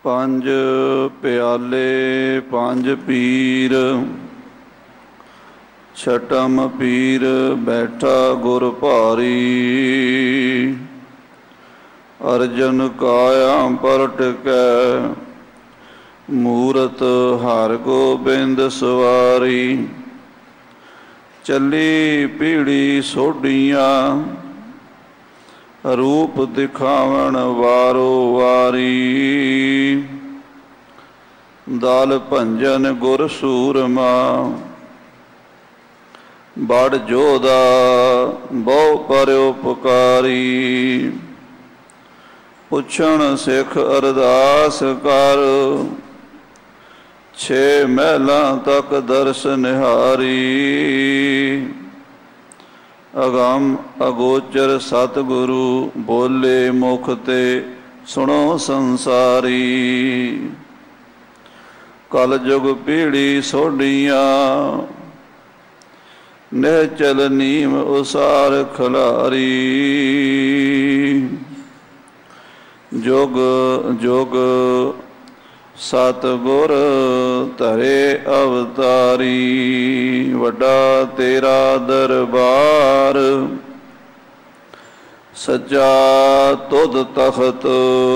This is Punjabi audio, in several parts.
ਪੰਜ ਪਿਆਲੇ ਪੰਜ ਪੀਰ, ਛਟਮ ਪੀਰ ਬੈਠਾ ਗੁਰ ਭਾਰੀ। ਅਰਜਨ ਕਾਇਆ ਪਰਟ ਕੈ, ਮੂਰਤ ਹਰਿ ਗੋਬਿੰਦ ਸਵਾਰੀ। ਚੱਲੀ ਪੀੜੀ ਸੋਢੀਆਂ, ਰੂਪ ਦਿਖਾਵਣ ਵਾਰੋ ਵਾਰੀ। ਦਲ ਭੰਜਨ ਗੁਰ ਸੂਰਮਾ, ਬੜ ਜੋਧਾ ਬਹੁ ਪਰਉਪਕਾਰੀ। ਪੁੱਛਣ ਸਿੱਖ ਅਰਦਾਸ ਕਰ, ਛੇ ਮਹਿਲਾਂ ਤੱਕ ਦਰਸ ਨਿਹਾਰੀ। ਅਗੰਮ ਅਗੋਚਰ ਸਤਿਗੁਰੂ, ਬੋਲੇ ਮੁਖ ਤੇ ਸੁਣੋ ਸੰਸਾਰੀ। ਕਲਯੁਗ ਪੀੜੀ ਸੋਢੀਆਂ, ਨਿਹਚਲ ਨੀਮ ਉਸਾਰ ਖਿਲਾਰੀ। ਜੁਗ ਜੁਗ ਸਤਿਗੁਰ ਧਰੇ ਅਵਤਾਰੀ। ਵੱਡਾ ਤੇਰਾ ਦਰਬਾਰ, ਸੱਚਾ ਤੁਧ ਤਖ਼ਤ।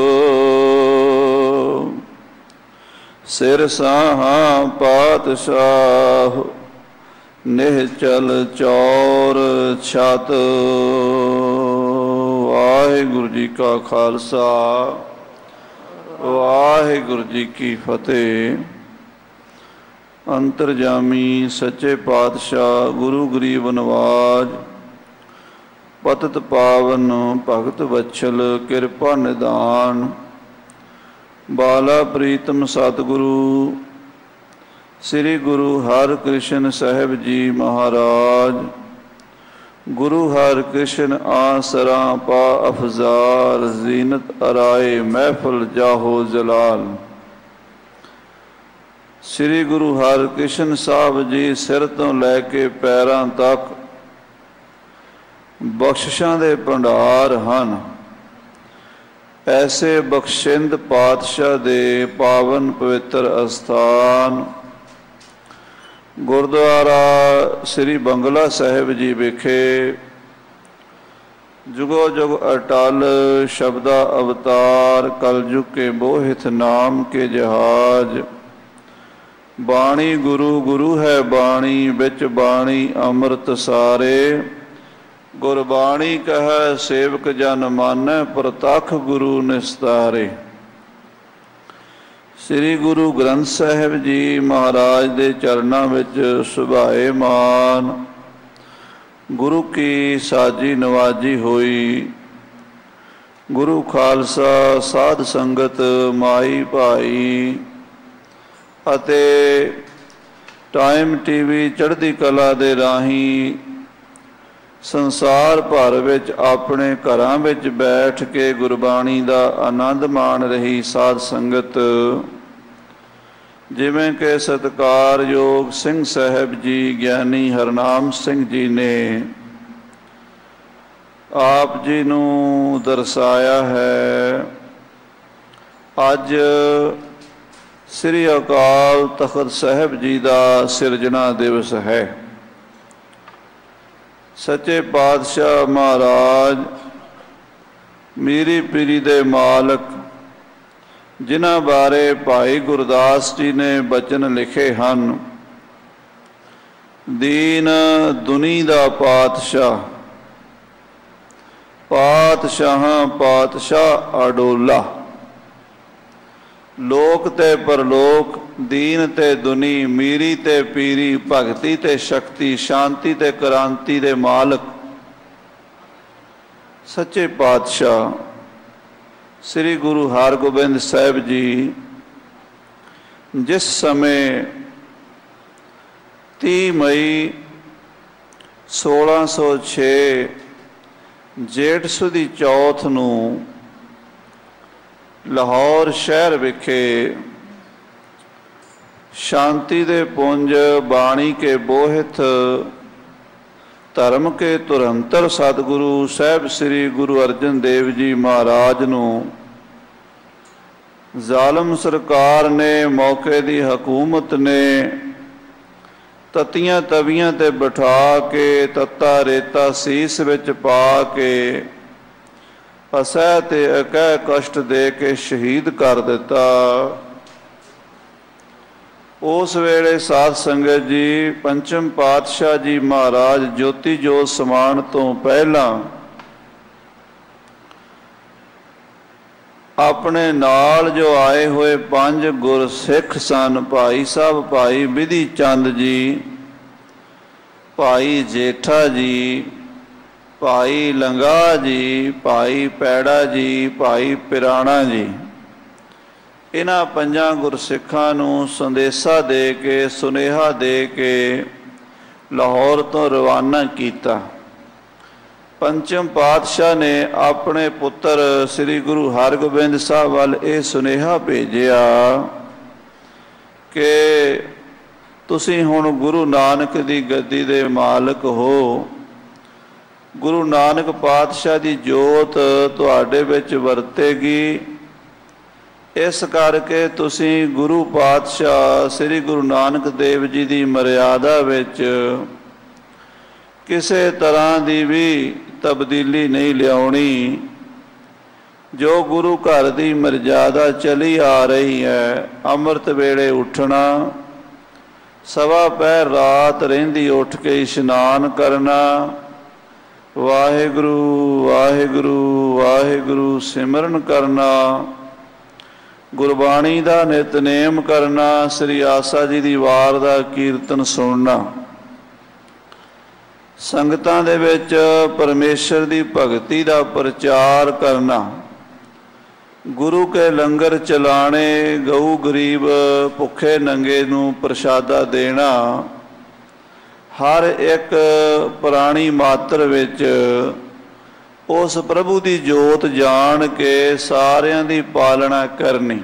ਸਿਰ ਸਾਹਾਂ ਪਾਤਸ਼ਾਹ, ਨਿਹਚਲ ਚੌਰ ਛਤ। ਵਾਹਿਗੁਰੂ ਜੀ ਕਾ ਖਾਲਸਾ, ਵਾਹਿਗੁਰੂ ਜੀ ਕੀ ਫਤਿਹ। ਅੰਤਰਜਾਮੀ ਸੱਚੇ ਪਾਤਸ਼ਾਹ ਗੁਰੂ ਗਰੀਬ ਨਵਾਜ, ਪਤਿਤ ਪਾਵਨ ਭਗਤ ਵਛਲ ਕਿਰਪਾ ਨਿਦਾਨ। ਬਾਲਾ ਪ੍ਰੀਤਮ ਸਤਿਗੁਰੂ ਸ੍ਰੀ ਗੁਰੂ ਹਰਿਕ੍ਰਿਸ਼ਨ ਸਾਹਿਬ ਜੀ ਮਹਾਰਾਜ। ਗੁਰੂ ਹਰਿਕ੍ਰਿਸ਼ਨ ਆਸਰਾ ਪਾ ਅਫਜ਼ਾਲ, ਜ਼ੀਨਤ ਅਰਾਏ ਮਹਿਫਲ ਜਾਹੋ ਜਲਾਲ। ਸ੍ਰੀ ਗੁਰੂ ਹਰਿਕ੍ਰਿਸ਼ਨ ਸਾਹਿਬ ਜੀ ਸਿਰ ਤੋਂ ਲੈ ਕੇ ਪੈਰਾਂ ਤੱਕ ਬਖਸ਼ਿਸ਼ਾਂ ਦੇ ਭੰਡਾਰ ਹਨ। ਐਸੇ ਬਖਸ਼ਿੰਦ ਪਾਤਸ਼ਾਹ ਦੇ ਪਾਵਨ ਪਵਿੱਤਰ ਅਸਥਾਨ ਗੁਰਦੁਆਰਾ ਸ੍ਰੀ ਬੰਗਲਾ ਸਾਹਿਬ ਜੀ ਵਿਖੇ ਜੁਗੋ ਜੁਗ ਅਟਲ ਸ਼ਬਦਾ ਅਵਤਾਰ, ਕਲਯੁਗ ਕੇ ਮੋਹਿਤ ਨਾਮ ਕੇ ਜਹਾਜ। ਬਾਣੀ ਗੁਰੂ ਗੁਰੂ ਹੈ ਬਾਣੀ, ਵਿੱਚ ਬਾਣੀ ਅੰਮ੍ਰਿਤ ਸਾਰੇ। ਗੁਰਬਾਣੀ ਕਹੈ ਸੇਵਕ ਜਨ ਮਾਨੈ, ਪ੍ਰਤੱਖ ਗੁਰੂ ਨਿਸਤਾਰੇ। ਸ੍ਰੀ ਗੁਰੂ ਗ੍ਰੰਥ ਸਾਹਿਬ ਜੀ ਮਹਾਰਾਜ ਦੇ ਚਰਨਾਂ ਵਿੱਚ ਸੁਭਾਏਮਾਨ ਗੁਰੂ ਕੀ ਸਾਜੀ ਨਵਾਜੀ ਹੋਈ। ਗੁਰੂ ਖਾਲਸਾ ਸਾਧ ਸੰਗਤ ਮਾਈ ਭਾਈ ਅਤੇ ਟਾਈਮ ਟੀਵੀ ਚੜ੍ਹਦੀ ਕਲਾ ਦੇ ਰਾਹੀਂ ਸੰਸਾਰ ਭਰ ਵਿੱਚ ਆਪਣੇ ਘਰਾਂ ਵਿੱਚ ਬੈਠ ਕੇ ਗੁਰਬਾਣੀ ਦਾ ਆਨੰਦ ਮਾਣ ਰਹੀ ਸਾਧ ਸੰਗਤ। ਜਿਵੇਂ ਕਿ ਸਤਿਕਾਰਯੋਗ ਸਿੰਘ ਸਾਹਿਬ ਜੀ ਗਿਆਨੀ ਹਰਨਾਮ ਸਿੰਘ ਜੀ ਨੇ ਆਪ ਜੀ ਨੂੰ ਦਰਸਾਇਆ ਹੈ, ਅੱਜ ਸ੍ਰੀ ਅਕਾਲ ਤਖ਼ਤ ਸਾਹਿਬ ਜੀ ਦਾ ਸਿਰਜਣਾ ਦਿਵਸ ਹੈ। ਸੱਚੇ ਪਾਤਸ਼ਾਹ ਮਹਾਰਾਜ ਮੀਰੀ ਪੀਰੀ ਦੇ ਮਾਲਕ, ਜਿਨ੍ਹਾਂ ਬਾਰੇ ਭਾਈ ਗੁਰਦਾਸ ਜੀ ਨੇ ਬਚਨ ਲਿਖੇ ਹਨ। ਦੀਨ ਦੁਨੀ ਦਾ ਪਾਤਸ਼ਾਹ, ਪਾਤਸ਼ਾਹਾਂ ਪਾਤਸ਼ਾਹ ਅਡੋਲਾ। ਲੋਕ ਤੇ ਪਰਲੋਕ, ਦੀਨ ਤੇ ਦੁਨੀ, ਮੀਰੀ ਤੇ ਪੀਰੀ, ਭਗਤੀ ਤੇ ਸ਼ਕਤੀ, ਸ਼ਾਂਤੀ ਤੇ ਕ੍ਰਾਂਤੀ ਦੇ ਮਾਲਕ ਸੱਚੇ ਪਾਤਸ਼ਾਹ ਸ੍ਰੀ ਗੁਰੂ ਹਰਗੋਬਿੰਦ ਸਾਹਿਬ ਜੀ ਜਿਸ ਸਮੇਂ 30 ਮਈ 1606 ਜੇਠ ਸੁਦੀ ਚੌਥ ਨੂੰ ਲਾਹੌਰ ਸ਼ਹਿਰ ਵਿਖੇ ਸ਼ਾਂਤੀ ਦੇ ਪੁੰਜ ਬਾਣੀ ਕੇ ਬੋਹਿਤ ਧਰਮ ਕੇ ਧੁਰੰਤਰ ਸਤਿਗੁਰੂ ਸਾਹਿਬ ਸ੍ਰੀ ਗੁਰੂ ਅਰਜਨ ਦੇਵ ਜੀ ਮਹਾਰਾਜ ਨੂੰ ਜ਼ਾਲਮ ਸਰਕਾਰ ने मौके की हकूमत ने तत्तियां तवियां ते बिठा के तत्ता रेता सीस विच पा के असह ते अकह कष्ट दे के शहीद कर दिता। उस वेले साध संगत जी पंचम पातशाह जी महाराज ज्योति जोत समान तो पहला अपने नाल जो आए हुए 5 गुरसिख सन, भाई साहब भाई विधि चंद जी, भाई जेठा जी, भाई लंगा जी, भाई पैड़ा जी, भाई पिराणा जी, इन्हां 5 गुरसिखां नूं संदेशा दे के सुनेहा दे के लाहौर तो रवाना किया। पंचम पातशाह ने अपने पुत्र श्री गुरु हरगोबिंद साहब वाल ये सुनेहा भेजिया कि तुसीं हुण गुरु नानक की गद्दी दे मालक हो। गुरु नानक पातशाह की जोत तुहाडे विच वरतेगी, इस करके तुसीं गुरु पातशाह श्री गुरु नानक देव जी की मर्यादा विच किसी तरह की भी तब्दीली नहीं लियाउणी। जो गुरु घर की मर्यादा चली आ रही है, अमृत वेले उठना, सवा पहर रात रहिंदी उठ के इशनान करना, वाहिगुरु वाहिगुरु वाहिगुरु सिमरन करना, गुरबाणी का नितनेम करना, श्री आसा जी की वार का कीर्तन सुनना, संगतां दे विच परमेश्वर की भगती का प्रचार करना, गुरु के लंगर चलाने, गऊ गरीब भुखे नंगे नूं प्रसादा देना, हर एक प्राणी मात्र विच उस प्रभु की जोत जान के सारियां दी पालना करनी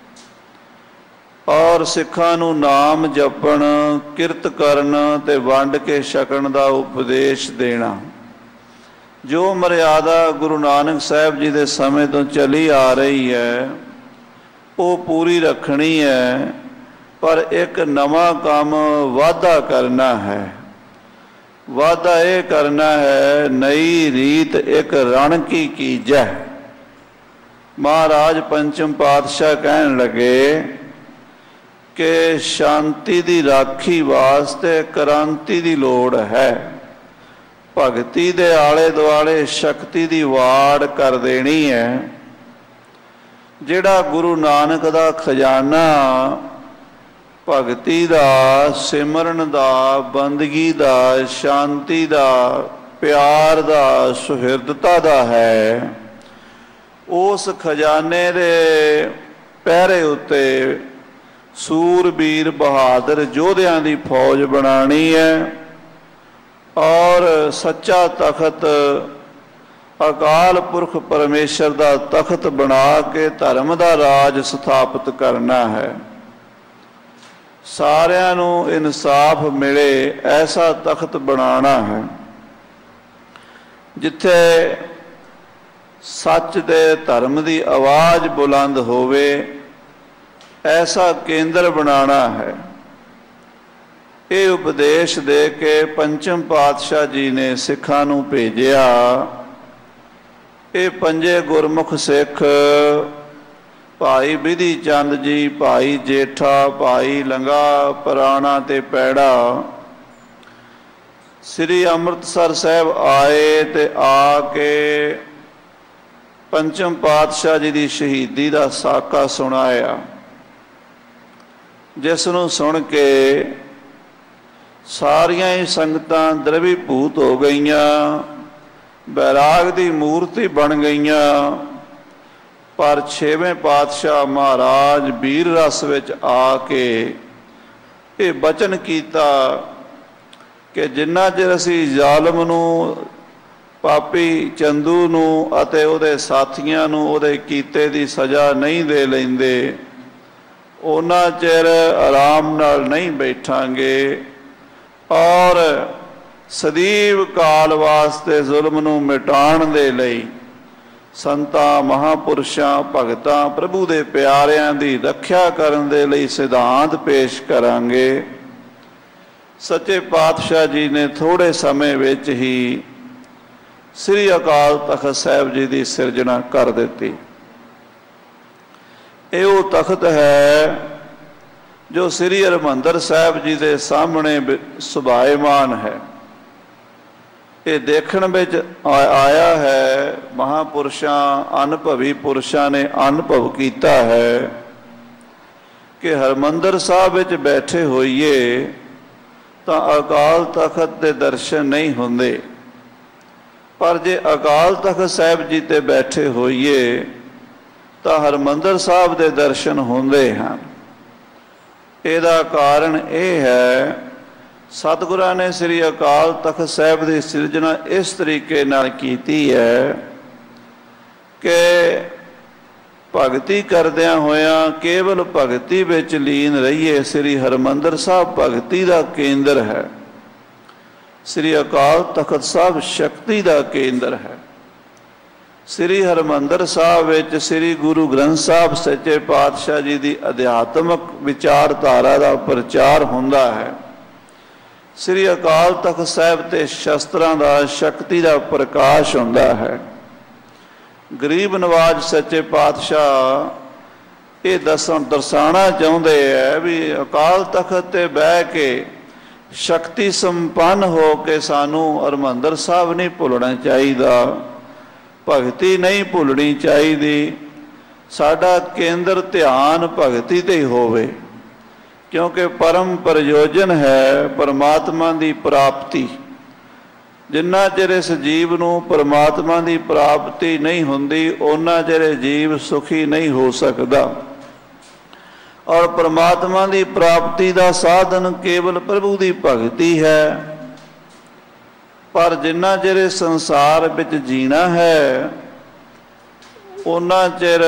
और सिखां नूं नाम जपण, किरत करन ते वंड के छकण दा उपदेश देना। जो मर्यादा गुरु नानक साहब जी के समय तो चली आ रही है वो पूरी रखनी है, पर एक नवा काम वाधा करना है। वादा ये करना है, नई रीत एक रण की कीजै। महाराज पंचम पातशाह कहन लगे कि शांति की राखी वास्ते क्रांति की लोड़ है। भगती दे आले दुआले शक्ति की वाड़ कर देनी है। जिहड़ा गुरु नानक दा खजाना भगती दा, सिमरन दा, बंदगी दा, शांति दा, प्यार दा, सुहिरदता दा है, उस खजाने दे पहरे उत्ते सूरबीर बहादुर योद्धियां दी फौज बनानी है और सच्चा तखत अकाल पुरख परमेश्वर का तखत बना के धर्म का राज स्थापित करना है। सारियां नूं इंसाफ मिले ऐसा तखत बनाना है, जिथे सच दे धर्म की आवाज़ बुलंद होवे, ऐसा केंद्र बनाना है। ये उपदेश दे के पंचम पातशाह जी ने सिखां नूं भेजिया। ये 5 गुरमुख सिख भाई विधि चंद जी, भाई जेठा, भाई लंगा, पिराणा ते पैड़ा श्री अमृतसर साहब आए ते आके पंचम पातशाह जी की शहीदी का साका सुनाया, जिसनूं सुन के सारियां ही संगतां द्रवीभूत हो गईयां, बैराग की मूर्ति बन गईयां। पर 6वें पातशाह महाराज वीर रस विच आके ये बचन किया कि जिन्ना चिर असीं ज़ालम नूं, पापी चंदू नूं अते उहदे साथियां नूं उहदे कीते दी सज़ा नहीं दे लैंदे, उन्ना चिर आराम नाल नहीं बैठांगे और सदैव काल वास्ते जुल्म नूं मिटाण दे लई ਸੰਤਾਂ, ਮਹਾਂਪੁਰਸ਼ਾਂ, ਭਗਤਾਂ, ਪ੍ਰਭੂ ਦੇ ਪਿਆਰਿਆਂ ਦੀ ਰੱਖਿਆ ਕਰਨ ਦੇ ਲਈ ਸਿਧਾਂਤ ਪੇਸ਼ ਕਰਾਂਗੇ। ਸੱਚੇ ਪਾਤਸ਼ਾਹ ਜੀ ਨੇ ਥੋੜ੍ਹੇ ਸਮੇਂ ਵਿੱਚ ਹੀ ਸ੍ਰੀ ਅਕਾਲ ਤਖਤ ਸਾਹਿਬ ਜੀ ਦੀ ਸਿਰਜਣਾ ਕਰ ਦਿੱਤੀ। ਇਹ ਉਹ ਤਖਤ ਹੈ ਜੋ ਸ੍ਰੀ ਹਰਿਮੰਦਰ ਸਾਹਿਬ ਜੀ ਦੇ ਸਾਹਮਣੇ ਸੁਭਾਇਮਾਨ ਹੈ। ਇਹ ਦੇਖਣ ਵਿੱਚ ਆਇਆ ਹੈ, ਮਹਾਂਪੁਰਸ਼ਾਂ, ਅਨੁਭਵੀ ਪੁਰਸ਼ਾਂ ਨੇ ਅਨੁਭਵ ਕੀਤਾ ਹੈ ਕਿ ਹਰਿਮੰਦਰ ਸਾਹਿਬ ਵਿੱਚ ਬੈਠੇ ਹੋਈਏ ਤਾਂ ਅਕਾਲ ਤਖਤ ਦੇ ਦਰਸ਼ਨ ਨਹੀਂ ਹੁੰਦੇ, ਪਰ ਜੇ ਅਕਾਲ ਤਖਤ ਸਾਹਿਬ ਜੀ ਤੇ ਬੈਠੇ ਹੋਈਏ ਤਾਂ ਹਰਿਮੰਦਰ ਸਾਹਿਬ ਦੇ ਦਰਸ਼ਨ ਹੁੰਦੇ ਹਨ। ਇਹਦਾ ਕਾਰਨ ਇਹ ਹੈ, ਸਤਿਗੁਰਾਂ ਨੇ ਸ੍ਰੀ ਅਕਾਲ ਤਖਤ ਸਾਹਿਬ ਦੀ ਸਿਰਜਣਾ ਇਸ ਤਰੀਕੇ ਨਾਲ ਕੀਤੀ ਹੈ ਕਿ ਭਗਤੀ ਕਰਦਿਆਂ ਹੋਇਆਂ ਕੇਵਲ ਭਗਤੀ ਵਿੱਚ ਲੀਨ ਰਹੀਏ। ਸ੍ਰੀ ਹਰਿਮੰਦਰ ਸਾਹਿਬ ਭਗਤੀ ਦਾ ਕੇਂਦਰ ਹੈ, ਸ੍ਰੀ ਅਕਾਲ ਤਖਤ ਸਾਹਿਬ ਸ਼ਕਤੀ ਦਾ ਕੇਂਦਰ ਹੈ। ਸ੍ਰੀ ਹਰਿਮੰਦਰ ਸਾਹਿਬ ਵਿੱਚ ਸ੍ਰੀ ਗੁਰੂ ਗ੍ਰੰਥ ਸਾਹਿਬ ਸੱਚੇ ਪਾਤਸ਼ਾਹ ਜੀ ਦੀ ਅਧਿਆਤਮਕ ਵਿਚਾਰਧਾਰਾ ਦਾ ਪ੍ਰਚਾਰ ਹੁੰਦਾ ਹੈ। ਸ੍ਰੀ ਅਕਾਲ ਤਖਤ ਸਾਹਿਬ ਤੇ ਸ਼ਸਤਰਾਂ ਦਾ, ਸ਼ਕਤੀ ਦਾ ਪ੍ਰਕਾਸ਼ ਹੁੰਦਾ ਹੈ। ਗਰੀਬ ਨਵਾਜ ਸੱਚੇ ਪਾਤਸ਼ਾਹ ਇਹ ਦਰਸਾਉਣਾ ਚਾਹੁੰਦੇ ਹੈ ਵੀ ਅਕਾਲ ਤਖਤ ਤੇ ਬਹਿ ਕੇ ਸ਼ਕਤੀ ਸੰਪੰਨ ਹੋ ਕੇ ਸਾਨੂੰ ਹਰਿਮੰਦਰ ਸਾਹਿਬ ਨਹੀਂ ਭੁੱਲਣਾ ਚਾਹੀਦਾ, ਭਗਤੀ ਨਹੀਂ ਭੁੱਲਣੀ ਚਾਹੀਦੀ। ਸਾਡਾ ਕੇਂਦਰ ਧਿਆਨ ਭਗਤੀ ਤੇ ਹੀ ਹੋਵੇ, ਕਿਉਂਕਿ ਪਰਮ ਪ੍ਰਯੋਜਨ ਹੈ ਪਰਮਾਤਮਾ ਦੀ ਪ੍ਰਾਪਤੀ। ਜਿੰਨਾ ਚਿਰ ਇਸ ਜੀਵ ਨੂੰ ਪਰਮਾਤਮਾ ਦੀ ਪ੍ਰਾਪਤੀ ਨਹੀਂ ਹੁੰਦੀ, ਉਹਨਾਂ ਚਿਰ ਜੀਵ ਸੁਖੀ ਨਹੀਂ ਹੋ ਸਕਦਾ। ਔਰ ਪਰਮਾਤਮਾ ਦੀ ਪ੍ਰਾਪਤੀ ਦਾ ਸਾਧਨ ਕੇਵਲ ਪ੍ਰਭੂ ਦੀ ਭਗਤੀ ਹੈ। ਪਰ ਜਿੰਨਾ ਚਿਰ ਇਸ ਸੰਸਾਰ ਵਿੱਚ ਜੀਣਾ ਹੈ, ਉਹਨਾਂ ਚਿਰ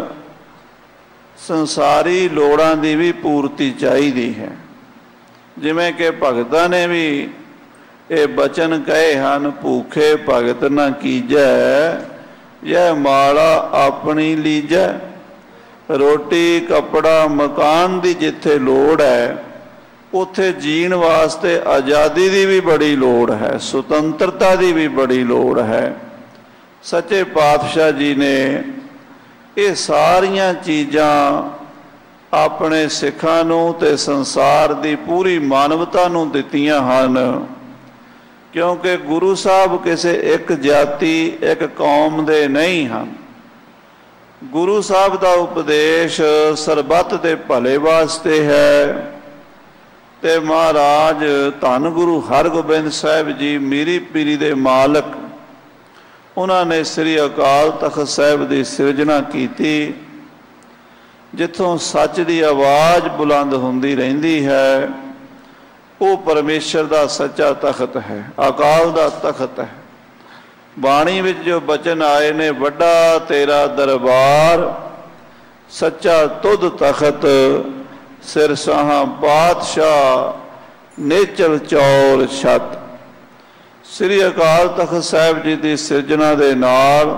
ਸੰਸਾਰੀ ਲੋੜਾਂ ਦੀ ਵੀ ਪੂਰਤੀ ਚਾਹੀਦੀ ਹੈ। ਜਿਵੇਂ ਕਿ ਭਗਤਾਂ ਨੇ ਵੀ ਇਹ ਬਚਨ ਕਹੇ ਹਨ, ਭੂਖੇ ਭਗਤ ਨਾ ਕੀਜੈ, ਇਹ ਮਾਲਾ ਆਪਣੀ ਲੀਜੈ। ਰੋਟੀ, ਕੱਪੜਾ, ਮਕਾਨ ਦੀ ਜਿੱਥੇ ਲੋੜ ਹੈ, ਉੱਥੇ ਜੀਣ ਵਾਸਤੇ ਆਜ਼ਾਦੀ ਦੀ ਵੀ ਬੜੀ ਲੋੜ ਹੈ, ਸੁਤੰਤਰਤਾ ਦੀ ਵੀ ਬੜੀ ਲੋੜ ਹੈ। ਸੱਚੇ ਪਾਤਸ਼ਾਹ ਜੀ ਨੇ ਇਹ ਸਾਰੀਆਂ ਚੀਜ਼ਾਂ ਆਪਣੇ ਸਿੱਖਾਂ ਨੂੰ ਤੇ ਸੰਸਾਰ ਦੀ ਪੂਰੀ ਮਾਨਵਤਾ ਨੂੰ ਦਿੱਤੀਆਂ ਹਨ, ਕਿਉਂਕਿ ਗੁਰੂ ਸਾਹਿਬ ਕਿਸੇ ਇੱਕ ਜਾਤੀ, ਇੱਕ ਕੌਮ ਦੇ ਨਹੀਂ ਹਨ। ਗੁਰੂ ਸਾਹਿਬ ਦਾ ਉਪਦੇਸ਼ ਸਰਬੱਤ ਦੇ ਭਲੇ ਵਾਸਤੇ ਹੈ। ਤੇ ਮਹਾਰਾਜ ਧੰਨ ਗੁਰੂ ਹਰਗੋਬਿੰਦ ਸਾਹਿਬ ਜੀ ਮੀਰੀ ਪੀਰੀ ਦੇ ਮਾਲਕ, ਉਹਨਾਂ ਨੇ ਸ੍ਰੀ ਅਕਾਲ ਤਖਤ ਸਾਹਿਬ ਦੀ ਸਿਰਜਣਾ ਕੀਤੀ, ਜਿੱਥੋਂ ਸੱਚ ਦੀ ਆਵਾਜ਼ ਬੁਲੰਦ ਹੁੰਦੀ ਰਹਿੰਦੀ ਹੈ। ਉਹ ਪਰਮੇਸ਼ਰ ਦਾ ਸੱਚਾ ਤਖਤ ਹੈ, ਅਕਾਲ ਦਾ ਤਖਤ ਹੈ। ਬਾਣੀ ਵਿੱਚ ਜੋ ਬਚਨ ਆਏ ਨੇ, ਵੱਡਾ ਤੇਰਾ ਦਰਬਾਰ, ਸੱਚਾ ਤੁਧ ਤਖਤ, ਸਿਰ ਸਾਹਾਂ ਪਾਤਸ਼ਾਹ, ਨੇਚਲ ਚੌਰ ਛੱਤ। ਸ੍ਰੀ ਅਕਾਲ ਤਖਤ ਸਾਹਿਬ ਜੀ ਦੀ ਸਿਰਜਣਾ ਦੇ ਨਾਲ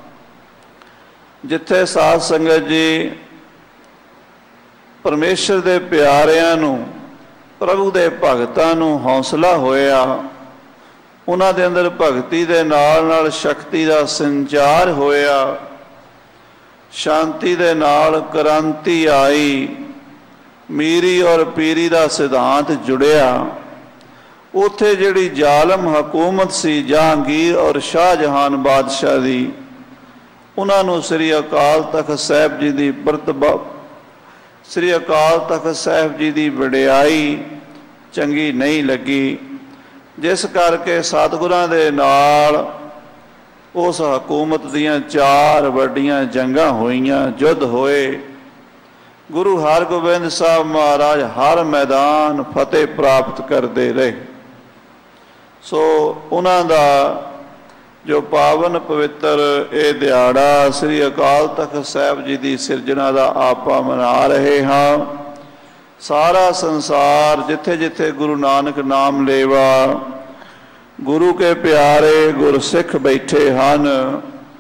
ਜਿੱਥੇ ਸਾਧ ਸੰਗਤ ਜੀ ਪਰਮੇਸ਼ਰ ਦੇ ਪਿਆਰਿਆਂ ਨੂੰ, ਪ੍ਰਭੂ ਦੇ ਭਗਤਾਂ ਨੂੰ ਹੌਸਲਾ ਹੋਇਆ, ਉਹਨਾਂ ਦੇ ਅੰਦਰ ਭਗਤੀ ਦੇ ਨਾਲ ਨਾਲ ਸ਼ਕਤੀ ਦਾ ਸੰਚਾਰ ਹੋਇਆ, ਸ਼ਾਂਤੀ ਦੇ ਨਾਲ ਕ੍ਰਾਂਤੀ ਆਈ, ਮੀਰੀ ਔਰ ਪੀਰੀ ਦਾ ਸਿਧਾਂਤ ਜੁੜਿਆ। ਉੱਥੇ ਜਿਹੜੀ ਜ਼ਾਲਮ ਹਕੂਮਤ ਸੀ ਜਹਾਂਗੀਰ ਔਰ ਸ਼ਾਹਜਹਾਨ ਬਾਦਸ਼ਾਹ ਦੀ, ਉਹਨਾਂ ਨੂੰ ਸ੍ਰੀ ਅਕਾਲ ਤਖਤ ਸਾਹਿਬ ਜੀ ਦੀ ਸ੍ਰੀ ਅਕਾਲ ਤਖਤ ਸਾਹਿਬ ਜੀ ਦੀ ਵਡਿਆਈ ਚੰਗੀ ਨਹੀਂ ਲੱਗੀ, ਜਿਸ ਕਰਕੇ ਸਤਿਗੁਰਾਂ ਦੇ ਨਾਲ ਉਸ ਹਕੂਮਤ ਦੀਆਂ 4 ਵੱਡੀਆਂ ਜੰਗਾਂ ਹੋਈਆਂ, ਯੁੱਧ ਹੋਏ। ਗੁਰੂ ਹਰਗੋਬਿੰਦ ਸਾਹਿਬ ਮਹਾਰਾਜ ਹਰ ਮੈਦਾਨ ਫਤਿਹ ਪ੍ਰਾਪਤ ਕਰਦੇ ਰਹੇ। ਸੋ ਉਹਨਾਂ ਦਾ ਜੋ ਪਾਵਨ ਪਵਿੱਤਰ ਇਹ ਦਿਹਾੜਾ ਸ੍ਰੀ ਅਕਾਲ ਤਖਤ ਸਾਹਿਬ ਜੀ ਦੀ ਸਿਰਜਣਾ ਦਾ ਆਪਾਂ ਮਨਾ ਰਹੇ ਹਾਂ। ਸਾਰਾ ਸੰਸਾਰ ਜਿੱਥੇ ਜਿੱਥੇ ਗੁਰੂ ਨਾਨਕ ਨਾਮ ਲੇਵਾ, ਗੁਰੂ ਕੇ ਪਿਆਰੇ ਗੁਰਸਿੱਖ ਬੈਠੇ ਹਨ,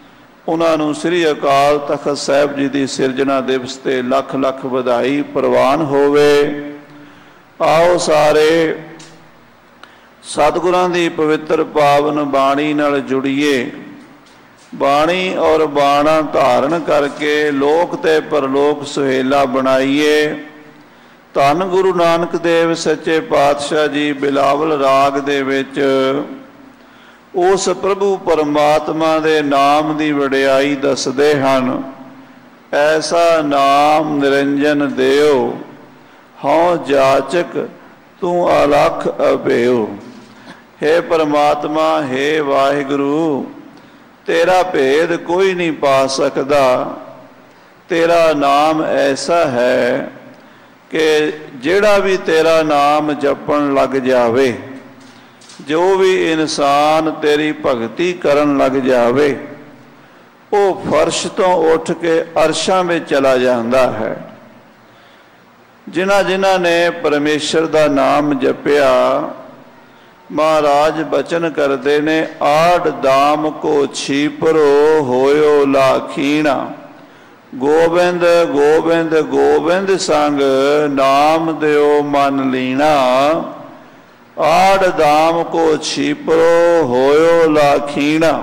ਉਹਨਾਂ ਨੂੰ ਸ੍ਰੀ ਅਕਾਲ ਤਖਤ ਸਾਹਿਬ ਜੀ ਦੀ ਸਿਰਜਣਾ ਦਿਵਸ 'ਤੇ ਲੱਖ ਲੱਖ ਵਧਾਈ ਪ੍ਰਵਾਨ ਹੋਵੇ। ਆਓ ਸਾਰੇ ਸਤਿਗੁਰਾਂ ਦੀ ਪਵਿੱਤਰ ਪਾਵਨ ਬਾਣੀ ਨਾਲ ਜੁੜੀਏ। ਬਾਣੀ ਔਰ ਬਾਣਾ ਧਾਰਨ ਕਰਕੇ ਲੋਕ ਤੇ ਪਰਲੋਕ ਸੁਹੇਲਾ ਬਣਾਈਏ। ਧੰਨ ਗੁਰੂ ਨਾਨਕ ਦੇਵ ਸੱਚੇ ਪਾਤਸ਼ਾਹ ਜੀ ਬਿਲਾਵਲ ਰਾਗ ਦੇ ਵਿੱਚ ਉਸ ਪ੍ਰਭੂ ਪਰਮਾਤਮਾ ਦੇ ਨਾਮ ਦੀ ਵਡਿਆਈ ਦੱਸਦੇ ਹਨ। ਐਸਾ ਨਾਮ ਨਿਰੰਜਨ ਦਿਓ, ਹਉ ਜਾਚਕ ਤੂੰ ਅਲਖ ਅਭਿਓ। ਹੇ ਪਰਮਾਤਮਾ, ਹੇ ਵਾਹਿਗੁਰੂ, ਤੇਰਾ ਭੇਦ ਕੋਈ ਨਹੀਂ ਪਾ ਸਕਦਾ। ਤੇਰਾ ਨਾਮ ਐਸਾ ਹੈ ਕਿ ਜਿਹੜਾ ਵੀ ਤੇਰਾ ਨਾਮ ਜਪਣ ਲੱਗ ਜਾਵੇ, ਜੋ ਵੀ ਇਨਸਾਨ ਤੇਰੀ ਭਗਤੀ ਕਰਨ ਲੱਗ ਜਾਵੇ, ਉਹ ਫਰਸ਼ ਤੋਂ ਉੱਠ ਕੇ ਅਰਸ਼ਾਂ ਵਿੱਚ ਚਲਾ ਜਾਂਦਾ ਹੈ। ਜਿਨ੍ਹਾਂ ਜਿਨ੍ਹਾਂ ਨੇ ਪਰਮੇਸ਼ਰ ਦਾ ਨਾਮ ਜਪਿਆ, ਮਹਾਰਾਜ ਬਚਨ ਕਰਦੇ ਨੇ, ਆੜ ਦਾਮ ਕੋ ਛੀਪਰੋ ਹੋਇਓ ਲਾਖੀਣਾ। ਗੋਬਿੰਦ ਗੋਬਿੰਦ ਗੋਬਿੰਦ ਸੰਗ ਨਾਮ ਦਿਓ ਮਨ ਲੀਣਾ। ਆੜ ਦਾਮ ਕੋ ਛੀਪਰੋ ਹੋਇਓ ਲਾਖੀਣਾ।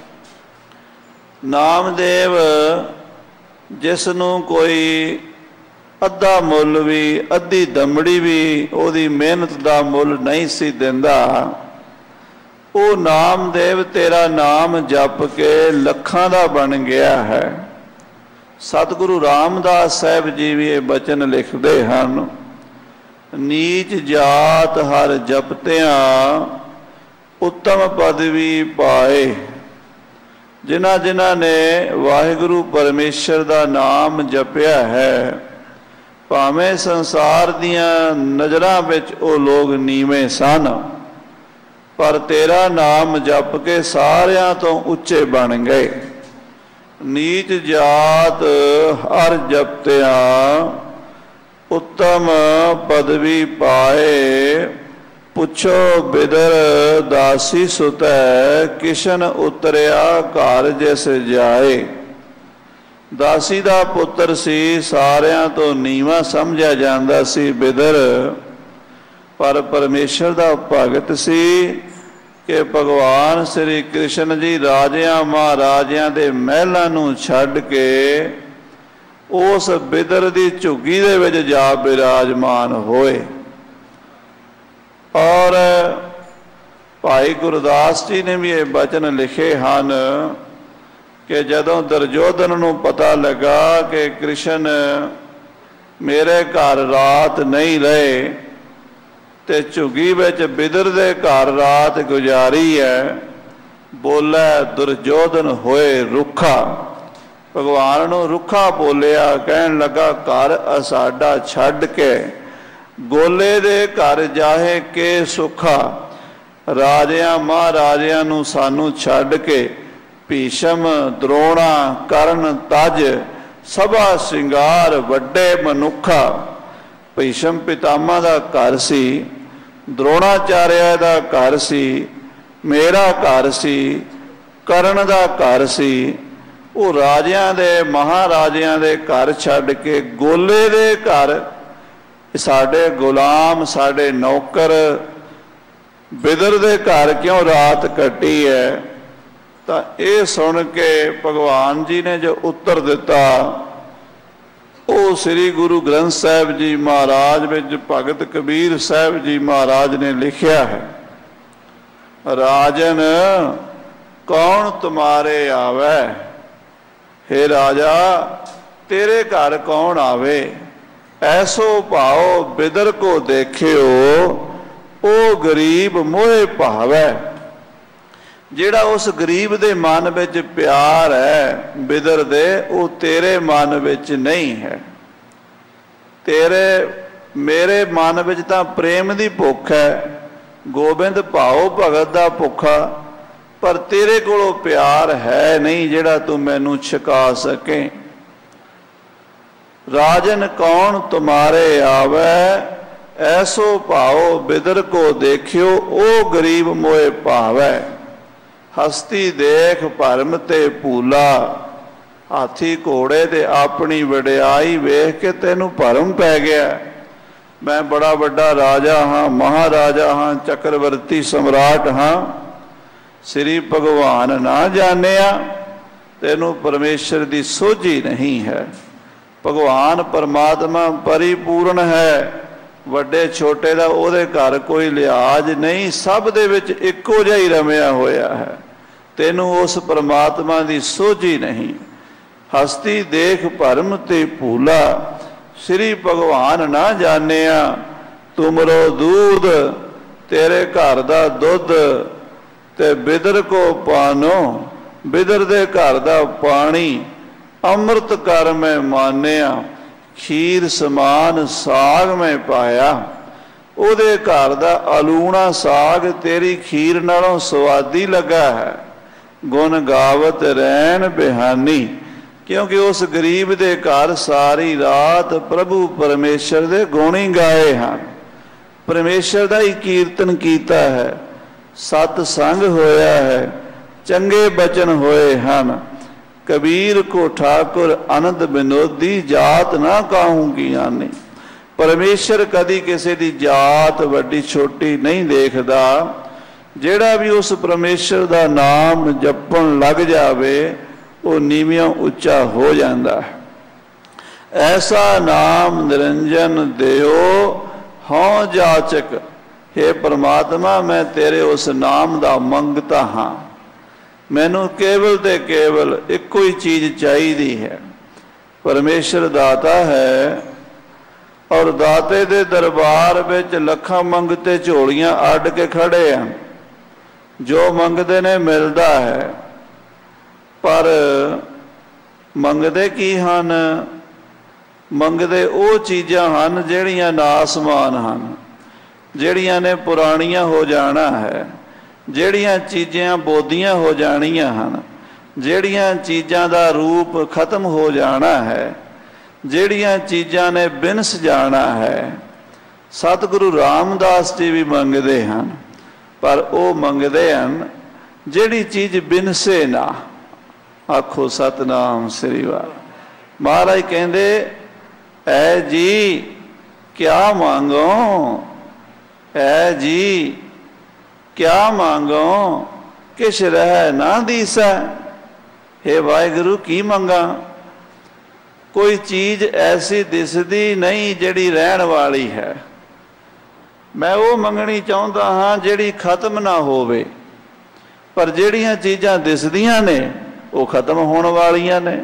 ਨਾਮਦੇਵ ਜਿਸ ਨੂੰ ਕੋਈ ਅੱਧਾ ਮੁੱਲ ਵੀ, ਅੱਧੀ ਦਮੜੀ ਵੀ ਉਹਦੀ ਮਿਹਨਤ ਦਾ ਮੁੱਲ ਨਹੀਂ ਸੀ ਦਿੰਦਾ, ਉਹ ਨਾਮਦੇਵ ਤੇਰਾ ਨਾਮ ਜਪ ਕੇ ਲੱਖਾਂ ਦਾ ਬਣ ਗਿਆ ਹੈ। ਸਤਿਗੁਰੂ ਰਾਮਦਾਸ ਸਾਹਿਬ ਜੀ ਵੀ ਇਹ ਬਚਨ ਲਿਖਦੇ ਹਨ, ਨੀਚ ਜਾਤ ਹਰ ਜਪਤਿਆਂ ਉੱਤਮ ਪਦਵੀ ਪਾਏ। ਜਿਨ੍ਹਾਂ ਜਿਨ੍ਹਾਂ ਨੇ ਵਾਹਿਗੁਰੂ ਪਰਮੇਸ਼ਰ ਦਾ ਨਾਮ ਜਪਿਆ ਹੈ, ਭਾਵੇਂ ਸੰਸਾਰ ਦੀਆਂ ਨਜ਼ਰਾਂ ਵਿੱਚ ਉਹ ਲੋਕ ਨੀਵੇਂ ਸਨ, ਪਰ ਤੇਰਾ ਨਾਮ ਜਪ ਕੇ ਸਾਰਿਆਂ ਤੋਂ ਉੱਚੇ ਬਣ ਗਏ। ਨੀਚ ਜਾਤ ਹਰ ਜਪਤਿਆਂ ਉੱਤਮ ਪਦਵੀ ਪਾਏ। ਪੁੱਛੋ ਬਿਦਰ ਦਾਸੀ ਸੁਤੈ, ਕਿਸ਼ਨ ਉਤਰਿਆ ਘਰ ਜਿਸ ਜਾਏ। ਦਾਸੀ ਦਾ ਪੁੱਤਰ ਸੀ, ਸਾਰਿਆਂ ਤੋਂ ਨੀਵਾਂ ਸਮਝਿਆ ਜਾਂਦਾ ਸੀ ਬਿਦਰ, ਪਰ ਪਰਮੇਸ਼ਰ ਦਾ ਭਗਤ ਸੀ ਕਿ ਭਗਵਾਨ ਸ੍ਰੀ ਕ੍ਰਿਸ਼ਨ ਜੀ ਰਾਜਿਆਂ ਮਹਾਰਾਜਿਆਂ ਦੇ ਮਹਿਲਾਂ ਨੂੰ ਛੱਡ ਕੇ ਉਸ ਬਿਦਰ ਦੀ ਝੁੱਗੀ ਦੇ ਵਿੱਚ ਜਾ ਬਿਰਾਜਮਾਨ ਹੋਏ। ਔਰ ਭਾਈ ਗੁਰਦਾਸ ਜੀ ਨੇ ਵੀ ਇਹ ਬਚਨ ਲਿਖੇ ਹਨ ਕਿ ਜਦੋਂ ਦੁਰਯੋਧਨ ਨੂੰ ਪਤਾ ਲੱਗਾ ਕਿ ਕ੍ਰਿਸ਼ਨ ਮੇਰੇ ਘਰ ਰਾਤ ਨਹੀਂ ਰਹੇ ਤੇ ਝੁੱਗੀ ਵਿੱਚ ਬਿਦਰ ਦੇ ਘਰ ਰਾਤ ਗੁਜ਼ਾਰੀ ਹੈ, ਬੋਲੇ ਦੁਰਯੋਧਨ ਹੋਏ ਰੁੱਖਾ। ਭਗਵਾਨ ਨੂੰ ਰੁੱਖਾ ਬੋਲਿਆ, ਕਹਿਣ ਲੱਗਾ ਘਰ ਸਾਡਾ ਛੱਡ ਕੇ ਗੋਲੇ ਦੇ ਘਰ ਜਾਹੇ ਕੇ ਸੁੱਖਾ। ਰਾਜਿਆਂ ਮਹਾਰਾਜਿਆਂ ਨੂੰ ਸਾਨੂੰ ਛੱਡ ਕੇ ਭੀਸ਼ਮ ਦਰੋਣਾ ਕਰਨ ਤਜ, ਸਭਾ ਸ਼ਿੰਗਾਰ ਵੱਡੇ ਮਨੁੱਖਾ। ਭੀਸ਼ਮ ਪਿਤਾਮਾ ਦਾ ਘਰ ਸੀ, ਦਰੋਣਾਚਾਰਿਆ ਦਾ ਘਰ ਸੀ, ਮੇਰਾ ਘਰ ਸੀ, ਕਰਨ ਦਾ ਘਰ ਸੀ। ਉਹ ਰਾਜਿਆਂ ਦੇ ਮਹਾਰਾਜਿਆਂ ਦੇ ਘਰ ਛੱਡ ਕੇ ਗੋਲੇ ਦੇ ਘਰ ਸਾਡੇ ਗੁਲਾਮ, ਸਾਡੇ ਨੌਕਰ ਬਿਦਰ ਦੇ ਘਰ ਕਿਉਂ ਰਾਤ ਕੱਟੀ ਹੈ। ਤਾਂ ਇਹ ਸੁਣ ਕੇ ਭਗਵਾਨ ਜੀ ਨੇ ਜੋ ਉੱਤਰ ਦਿੱਤਾ, ਉਹ ਸ੍ਰੀ ਗੁਰੂ ਗ੍ਰੰਥ ਸਾਹਿਬ ਜੀ ਮਹਾਰਾਜ ਵਿੱਚ ਭਗਤ ਕਬੀਰ ਸਾਹਿਬ ਜੀ ਮਹਾਰਾਜ ਨੇ ਲਿਖਿਆ ਹੈ, ਰਾਜਨ ਕੌਣ ਤੁਮਾਰੇ ਆਵੇ। ਹੇ ਰਾਜਾ, ਤੇਰੇ ਘਰ ਕੌਣ ਆਵੇ। ਐਸੋ ਭਾਓ ਬਿਦਰ ਕੋ ਦੇਖਿਓ, ਉਹ ਗਰੀਬ ਮੋਹਿ ਭਾਵੈ। ਜਿਹੜਾ ਉਸ ਗਰੀਬ ਦੇ ਮਨ ਵਿੱਚ ਪਿਆਰ ਹੈ ਬਿਦਰ ਦੇ, ਉਹ ਤੇਰੇ ਮਨ ਵਿੱਚ ਨਹੀਂ ਹੈ। ਤੇਰੇ ਮੇਰੇ ਮਨ ਵਿੱਚ ਤਾਂ ਪ੍ਰੇਮ ਦੀ ਭੁੱਖ ਹੈ, ਗੋਬਿੰਦ ਭਾਉ ਭਗਤ ਦਾ ਭੁੱਖਾ, ਪਰ ਤੇਰੇ ਕੋਲੋਂ ਪਿਆਰ ਹੈ ਨਹੀਂ ਜਿਹੜਾ ਤੂੰ ਮੈਨੂੰ ਛਕਾ ਸਕੇ। ਰਾਜਨ ਕੌਣ ਤੁਮਾਰੇ ਆਵੈ, ਐਸੋ ਭਾਉ ਬਿਦਰ ਕੋ ਦੇਖਿਓ, ਉਹ ਗਰੀਬ ਮੋਏ ਭਾਵੈ। हस्ती देख भरम ते भूला। हाथी घोड़े ते अपनी वडियाई वेख के तेनू भरम पै गया। मैं बड़ा वड्डा राजा हाँ, महाराजा हाँ, चक्रवर्ती सम्राट हाँ, श्री भगवान ना जानिया। तेनू परमेश्वर की सोझी नहीं है। भगवान परमात्मा परिपूर्ण है, ਵੱਡੇ ਛੋਟੇ ਦਾ ਉਹਦੇ ਘਰ ਕੋਈ ਲਿਹਾਜ਼ ਨਹੀਂ, ਸਭ ਦੇ ਵਿੱਚ ਇੱਕੋ ਜਿਹਾ ਹੀ ਰਮਿਆ ਹੋਇਆ ਹੈ। ਤੈਨੂੰ ਉਸ ਪਰਮਾਤਮਾ ਦੀ ਸੋਝੀ ਨਹੀਂ। ਹਸਤੀ ਦੇਖ ਭਰਮ ਤੇ ਭੂਲਾ, ਸ੍ਰੀ ਭਗਵਾਨ ਨਾ ਜਾਣਿਆ। ਤੁਮਰੋ दूध तेरे घर ਦਾ ਦੁੱਧ ਤੇ ਬਿਦਰ ਕੋ ਪਾਨੋ, ਬਿਦਰ ਦੇ ਘਰ ਦਾ ਪਾਣੀ ਅੰਮ੍ਰਿਤ ਕਰ ਮੈਂ ਮਾਨਿਆ। खीर समान साग में पाया, ਉਹਦੇ घर ਦਾ अलूणा साग तेरी खीर नालों स्वादी लगा है। गुण गावत रैन बिहानी, क्योंकि उस गरीब दे घर सारी रात प्रभु परमेश्वर दे गुण ही गाए हैं। परमेश्वर का ही कीर्तन किया है, सतसंग होया है, चंगे बचन होए हैं। कबीर को ठाकुर आनंद विनोदी, जात ना कहूँगी आनी। परमेश्वर कदी किसी की जात वड्डी छोटी नहीं देखदा। जिहड़ा भी उस परमेश्वर का नाम जपन लग जावे वो नीवियों उच्चा हो जाता है। ऐसा नाम निरंजन देओ हों जाचक। हे परमात्मा, मैं तेरे उस नाम का मंगता हाँ। मैनू केवल ते केवल एको ही चीज़ चाहिदी है। परमेश्वर दाता है और दाते दे दरबार विच लखां मंगते झोलियां अड्ड के खड़े हैं। जो मंगते ने मिलता है, पर मंगते की हन? मंगते वो चीज़ां हन जिहड़ियां नासमान हन, जिहड़ियां ने पुरानियां हो जाना है, ਜਿਹੜੀਆਂ चीज़ां बोधियां हो जानियां ਹਨ, ਜਿਹੜੀਆਂ चीज़ां ਦਾ रूप खत्म हो जाना है, ਜਿਹੜੀਆਂ चीज़ां ने बिनस जाना है। सतगुरु रामदास जी भी मंगते हैं, पर वो मंगते हैं ਜਿਹੜੀ चीज़ बिनसे ना। आखो सतनाम श्री वाहिगुरू। महाराज कहते ऐ जी क्या मांगो, ऐ जी क्या मांगो, किश रह ना दीसा। हे वाहिगुरु की मंगा? कोई चीज़ ऐसी दिसदी नहीं जिहड़ी रहन वाली है। मैं वो मंगनी चाहता हाँ जिहड़ी खत्म ना होवे, पर जिहड़ियां चीज़ां दिसदियां ने वो खत्म होने वालियां ने।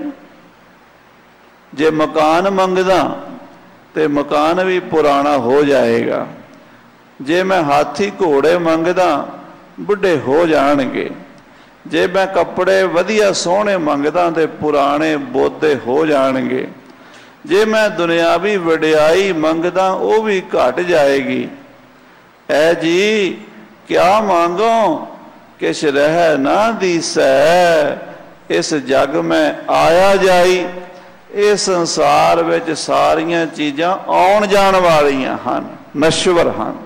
जे मकान मंगदा तो मकान भी पुराना हो जाएगा। जे मैं हाथी घोड़े मंगदा बुढ़े हो जाणगे। जे मैं कपड़े वधिया सोहने मंगदा तो पुराने बोधे हो जाणगे। जे मैं दुनियावी वडियाई मंगदा वो भी घट जाएगी। ऐ जी क्या मांगो, किश रह ना दीसै। इस जग में आया जाई, इस संसार विच सारियां चीज़ां आउण जाण वालियां हन, नश्वर हन।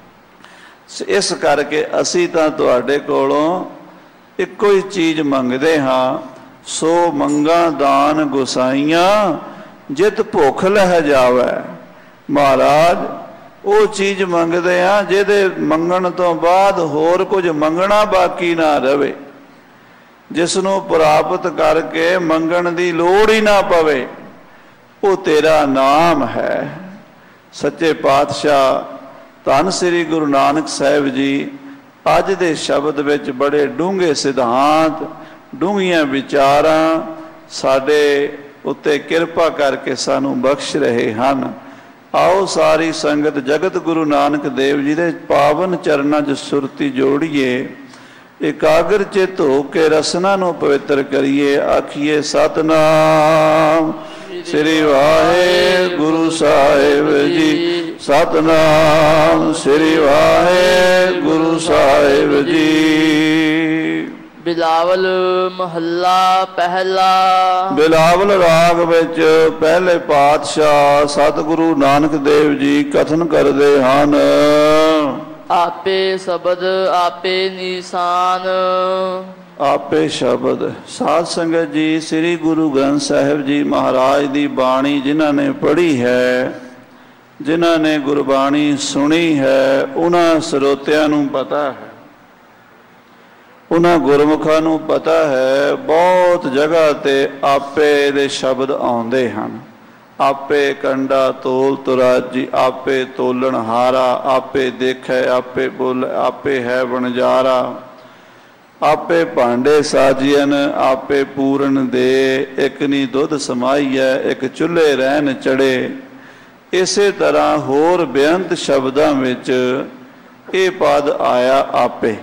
इस करके असी तां तुहाडे कोलों इक्को ही चीज़ मंगते हाँ, सो मंगा दान गुसाइयां जित भुख लह जावे। महाराज वो चीज़ मंगते हाँ जिहदे मंगण तो बाद होर कुछ मंगना बाकी ना रहे, जिसनों प्राप्त करके मंगण की लोड़ ही ना पवे। वो तेरा नाम है। सच्चे पातशाह धन श्री गुरु नानक साहिब जी अज दे शब्द विच बड़े डूंघे सिद्धांत, डूंघियां विचारां साडे उत्ते किरपा करके सानू बख्श रहे हैं। आओ सारी संगत जगत गुरु नानक देव जी दे पावन चरनां च सुरती जोड़िए, एकाग्र चित हो के रसना नू पवित्र करिए। आखिए सतनाम श्री वाहिगुरु साहिब जी। सतनाम श्री वाहिगुरु साहिब जी। बिलावल महला पहला। बिलावल राग विच पहले पातशाह सतगुरु नानक देव जी कथन करते हैं। आपे शब्द आपे निशान। आपे शब्द साध संगत जी, श्री गुरु ग्रंथ साहिब जी महाराज की बाणी जिन्हों ने पढ़ी है, जिन्हों ने गुरबाणी सुनी है, उन्होंने ਸਰੋਤਿਆਂ ਨੂੰ पता है, उन्होंने गुरमुखां ਨੂੰ पता है, बहुत जगह ते आपे दे शब्द आउंदे हन। आपे कंडा तोल तुराजी, आपे तोलन हारा, आपे देखे आपे बोले, आपे है वणजारा, आपे भांडे साजियन, आपे पूरन दे, एक नी दुध समाई है, एक चुल्हे रहन चढ़े। इसे तरह होर बेअंत शब्दां विच ये पद आया आपे।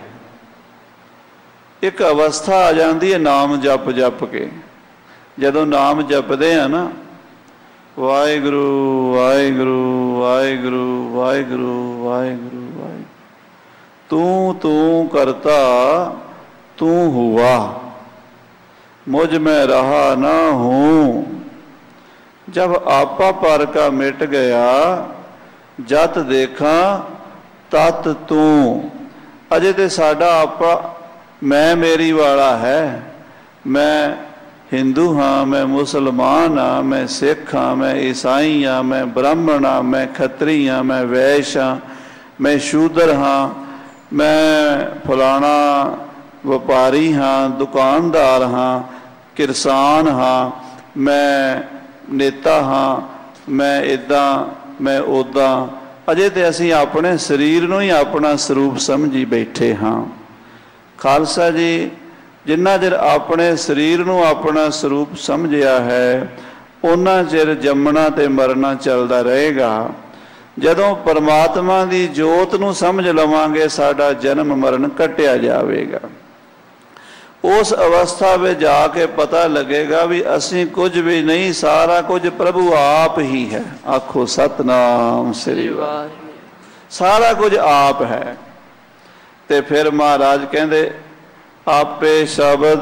एक अवस्था आ जाती है नाम जप जप के, जदों नाम जपदे हैं ना, वाहिगुरु वाहिगुरु वाहिगुरु वाहिगुरु वाहिगुरु वाहिगुरु, तू तू करता तू हुआ, मुझ में रहा ना हूँ। जब आपा पर का मिट गया, जत देखा तत तू। अजे ते साडा आपा मैं मेरी वाला है। मैं हिंदू हाँ, मैं मुसलमान हाँ, मैं सिख हाँ, मैं ईसाई हाँ, मैं ब्राह्मण हाँ, मैं खत्री हाँ, मैं वैश्य हाँ, मैं शूद्र हाँ, मैं फलाना व्यापारी हाँ, दुकानदार हाँ, किरसान हाँ, मैं नेता हाँ, मैं इदा मैं उदा। अजे तो असी अपने शरीर नूं ही अपना स्वरूप समझी बैठे हाँ। खालसा जी, जिन्ना चिर अपने शरीर नूं अपना स्वरूप समझिया है, उन्ना चिर जमना ते मरना चलता रहेगा। जदों परमात्मा की जोत नूं समझ लवांगे, साडा जन्म मरण कटिया जाएगा। उस अवस्था में जाके पता लगेगा भी असी कुछ भी नहीं, सारा कुछ प्रभु आप ही है। आखो सतनाम श्री वाहिगुरू। सारा कुछ आप है। ते फिर महाराज कहते आपे शब्द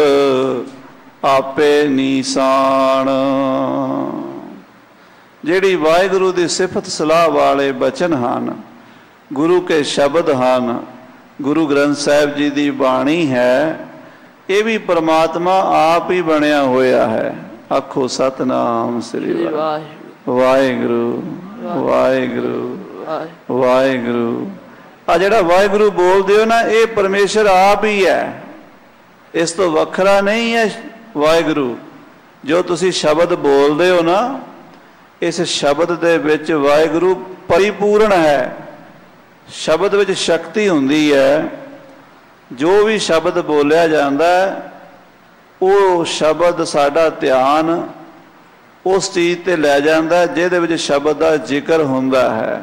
आपे निशान। जिहड़ी वाहिगुरू की सिफत सलाह वाले बचन हैं, गुरु के शब्द हैं, गुरु ग्रंथ साहिब जी की बाणी है, ये भी परमात्मा आप ही बनया होया है। आखो सतनाम श्री वाहिगुरू वाहिगुरू वाहिगुरू। आ जिहड़ा वाहिगुरू बोलदे हो ना, ये परमेश्वर आप ही है, इस तो वखरा नहीं है वाहिगुरू। जो तुसी शब्द बोलदे हो ना, इस शब्द दे विच वाहिगुरू परिपूर्ण है। शब्द विच शक्ति हुंदी है। जो भी शब्द बोलिया जाता है, वो शब्द साडा ध्यान उस चीज़ ते लै जाता है जिहदे विच शब्द का जिक्र हुंदा है।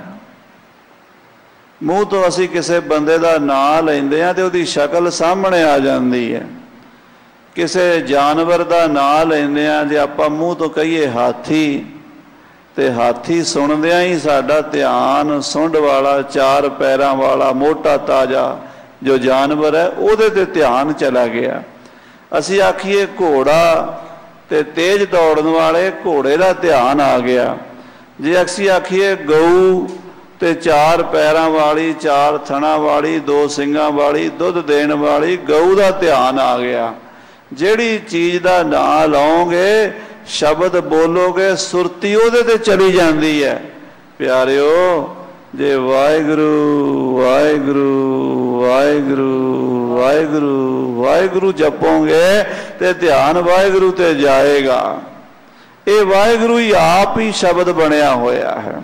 मूँह तो असी किसी बंदे का नाम लेंदे हां ते उहदी शक्ल सामने आ जाती है। किसी जानवर का नाम लेंदे हां, जे आपां मूँह तो कहिए हाथी, ते हाथी सुनदियां ही साडा ध्यान सुंड वाला, चार पैरां वाला, मोटा ताजा जो जानवर है, उहदे ते ध्यान चला गया। असी आखिए घोड़ा, ते तेज दौड़न वाले घोड़े का ध्यान आ गया। जे असी आखिए गऊ, ते चार पैरां वाली, चार थणा वाली, दो सिंगां वाली, दुध देण वाली गऊ का ध्यान आ गया। जिहड़ी चीज़ का नाम लओगे, शब्द बोलोगे, सुरती उहदे ते चली जाती है। प्यारिओ, जे वाहिगुरू वाहिगुरू वाहिगुरू वाहिगुरू वाहिगुरू जपोगे तो ध्यान वाहिगुरू ते जाएगा। ये वाहिगुरू ही आप ही शब्द बनया होया है।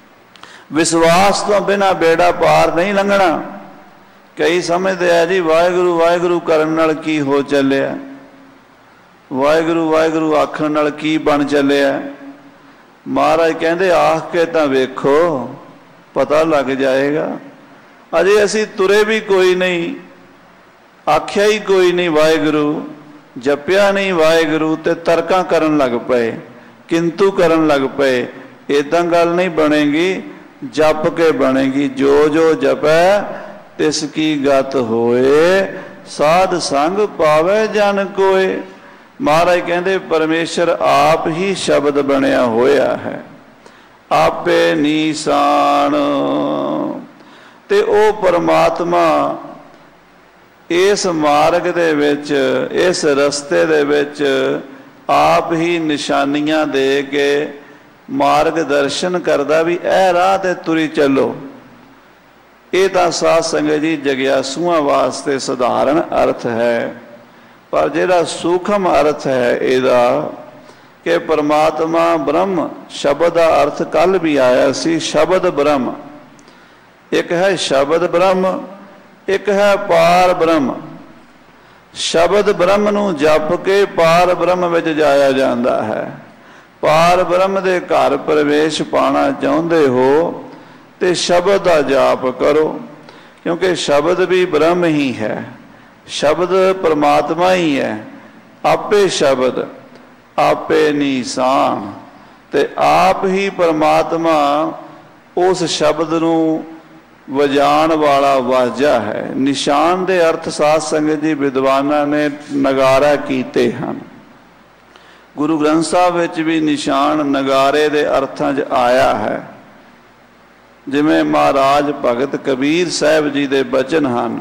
विश्वास तो बिना बेड़ा पार नहीं लंघना। कई समझते हैं जी वाहिगुरू वाहिगुरू करन नाल की हो चलिया, वाहिगुरू वाहिगुरू आखण नाल की बन चलिया। महाराज कहते आख के तां वेखो, पता लग जाएगा। अजे असी तुरे भी कोई नहीं, आख्या ही कोई नहीं वाहिगुरू, जपिया नहीं वाहिगुरू, ते तर्कां करन लग पे, किंतु करन लग पे। इदां गल नहीं बनेगी, जप के बनेगी। जो जो जपै तिसकी गत होए, साध संग पावे जन कोय। महाराज कहते परमेश्वर आप ही शब्द बनया होया है। आपे निशान। ਤੇ ਉਹ ਪਰਮਾਤਮਾ ਇਸ ਮਾਰਗ ਦੇ ਵਿੱਚ, ਇਸ ਰਸਤੇ ਦੇ ਵਿੱਚ ਆਪ ਹੀ ਨਿਸ਼ਾਨੀਆਂ ਦੇ ਕੇ ਮਾਰਗ ਦਰਸ਼ਨ ਕਰਦਾ ਵੀ ਇਹ ਰਾਹ ਤੇ ਤੁਰੀ ਚੱਲੋ। ਇਹ ਤਾਂ ਸਾਧ ਸੰਗਤ ਜੀ ਜਗਿਆਸੂਆਂ ਵਾਸਤੇ ਸਧਾਰਨ ਅਰਥ ਹੈ, ਪਰ ਜਿਹੜਾ ਸੂਖਮ ਅਰਥ ਹੈ ਇਹਦਾ ਕਿ ਪਰਮਾਤਮਾ ਬ੍ਰਹਮ ਸ਼ਬਦ ਦਾ ਅਰਥ ਕੱਲ ਵੀ ਆਇਆ ਸੀ। ਸ਼ਬਦ ਬ੍ਰਹਮ, ਇੱਕ ਹੈ ਸ਼ਬਦ ਬ੍ਰਹਮ, ਇੱਕ ਹੈ ਪਾਰ ਬ੍ਰਹਮ। ਸ਼ਬਦ ਬ੍ਰਹਮ ਨੂੰ ਜਪ ਕੇ ਪਾਰ ਬ੍ਰਹਮ ਵਿੱਚ ਜਾਇਆ ਜਾਂਦਾ ਹੈ। ਪਾਰ ਬ੍ਰਹਮ ਦੇ ਘਰ ਪ੍ਰਵੇਸ਼ ਪਾਣਾ ਚਾਹੁੰਦੇ ਹੋ ਤੇ ਸ਼ਬਦ ਦਾ ਜਾਪ ਕਰੋ, ਕਿਉਂਕਿ ਸ਼ਬਦ ਵੀ ਬ੍ਰਹਮ ਹੀ ਹੈ, ਸ਼ਬਦ ਪਰਮਾਤਮਾ ਹੀ ਹੈ। ਆਪੇ ਸ਼ਬਦ ਆਪੇ ਨਿਸ਼ਾਨ, ਤੇ ਆਪ ਹੀ ਪਰਮਾਤਮਾ ਉਸ ਸ਼ਬਦ ਨੂੰ ਵਜਾਉਣ ਵਾਲਾ ਵਾਜਾ ਹੈ। ਨਿਸ਼ਾਨ ਦੇ ਅਰਥ ਸਾਧ ਸੰਗਤ ਜੀ ਵਿਦਵਾਨਾਂ ਨੇ ਨਗਾਰਾ ਕੀਤੇ ਹਨ। ਗੁਰੂ ਗ੍ਰੰਥ ਸਾਹਿਬ ਵਿੱਚ ਵੀ ਨਿਸ਼ਾਨ ਨਗਾਰੇ ਦੇ ਅਰਥਾਂ 'ਚ ਆਇਆ ਹੈ। ਜਿਵੇਂ ਮਹਾਰਾਜ ਭਗਤ ਕਬੀਰ ਸਾਹਿਬ ਜੀ ਦੇ ਬਚਨ ਹਨ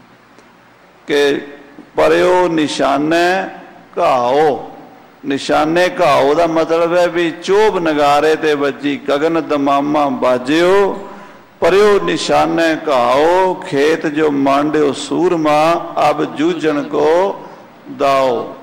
ਕਿ ਪਰਿਓ ਨਿਸ਼ਾਨੇ ਘਾਓ। ਨਿਸ਼ਾਨੇ ਘਾਓ ਦਾ ਮਤਲਬ ਹੈ ਵੀ ਚੋਭ ਨਗਾਰੇ ਤੇ ਵੱਜੀ, ਗਗਨ ਦਮਾਮਾ ਬਾਜਿਓ, ਪਰਿਓ ਨਿਸ਼ਾਨੇ ਘਾਓ, ਖੇਤ ਜੋ ਮਾਂਡਿਓ ਸੂਰਮਾ, ਅਬ ਜੂਝਣ ਕੋ ਦਾਓ।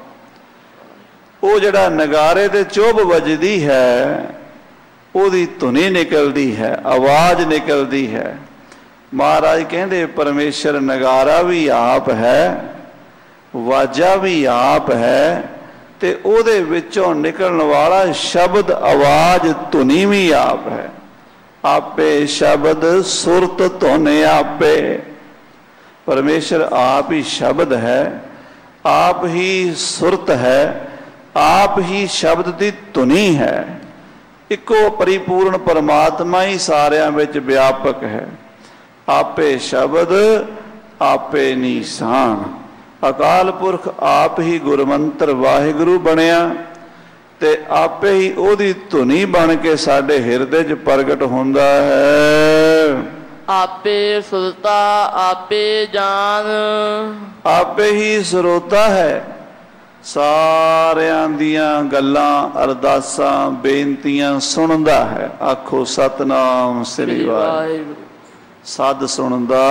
ਉਹ ਜਿਹੜਾ ਨਗਾਰੇ ਤੇ ਚੋਭ ਵੱਜਦੀ ਹੈ ਉਹਦੀ ਧੁਨੀ ਨਿਕਲਦੀ ਹੈ, ਆਵਾਜ਼ ਨਿਕਲਦੀ ਹੈ। ਮਹਾਰਾਜ ਕਹਿੰਦੇ ਪਰਮੇਸ਼ਰ ਨਗਾਰਾ ਵੀ ਆਪ ਹੈ, ਵਾਜਾ ਵੀ ਆਪ ਹੈ, ਤੇ ਉਹਦੇ ਵਿੱਚੋਂ ਨਿਕਲਣ ਵਾਲਾ ਸ਼ਬਦ ਆਵਾਜ਼ ਧੁਨੀ ਵੀ ਆਪ ਹੈ। ਆਪੇ ਸ਼ਬਦ ਸੁਰਤ ਧੁਨ ਆਪੇ। ਪਰਮੇਸ਼ਰ ਆਪ ਹੀ ਸ਼ਬਦ ਹੈ, ਆਪ ਹੀ ਸੁਰਤ ਹੈ, ਆਪ ਹੀ ਸ਼ਬਦ ਦੀ ਧੁਨੀ ਹੈ। ਇੱਕੋ ਪਰਿਪੂਰਨ ਪਰਮਾਤਮਾ ਹੀ ਸਾਰਿਆਂ ਵਿੱਚ ਵਿਆਪਕ ਹੈ। ਆਪੇ ਸ਼ਬਦ ਆਪੇ ਨਿਸ਼ਾਨ। ਅਕਾਲ ਪੁਰਖ ਆਪ ਹੀ ਗੁਰਮੰਤਰ ਵਾਹਿਗੁਰੂ ਬਣਿਆ ਤੇ ਆਪੇ ਹੀ ਉਹਦੀ ਧੁਨੀ ਬਣ ਕੇ ਸਾਡੇ ਹਿਰਦੇ 'ਚ ਪ੍ਰਗਟ ਹੁੰਦਾ ਹੈ। ਆਪੇ ਸੁਰਤਾ ਆਪੇ ਜਾਨ। ਆਪੇ ਹੀ ਸਰੋਤਾ ਹੈ, ਸਾਰਿਆਂ ਦੀਆਂ ਗੱਲਾਂ ਅਰਦਾਸਾਂ ਬੇਨਤੀਆਂ ਸੁਣਦਾ ਹੈ। ਆਖੋ ਸਤਨਾਮ ਸ੍ਰੀ ਵਾਹਿਗੁਰੂ। ਸਦ ਸੁਣਦਾ,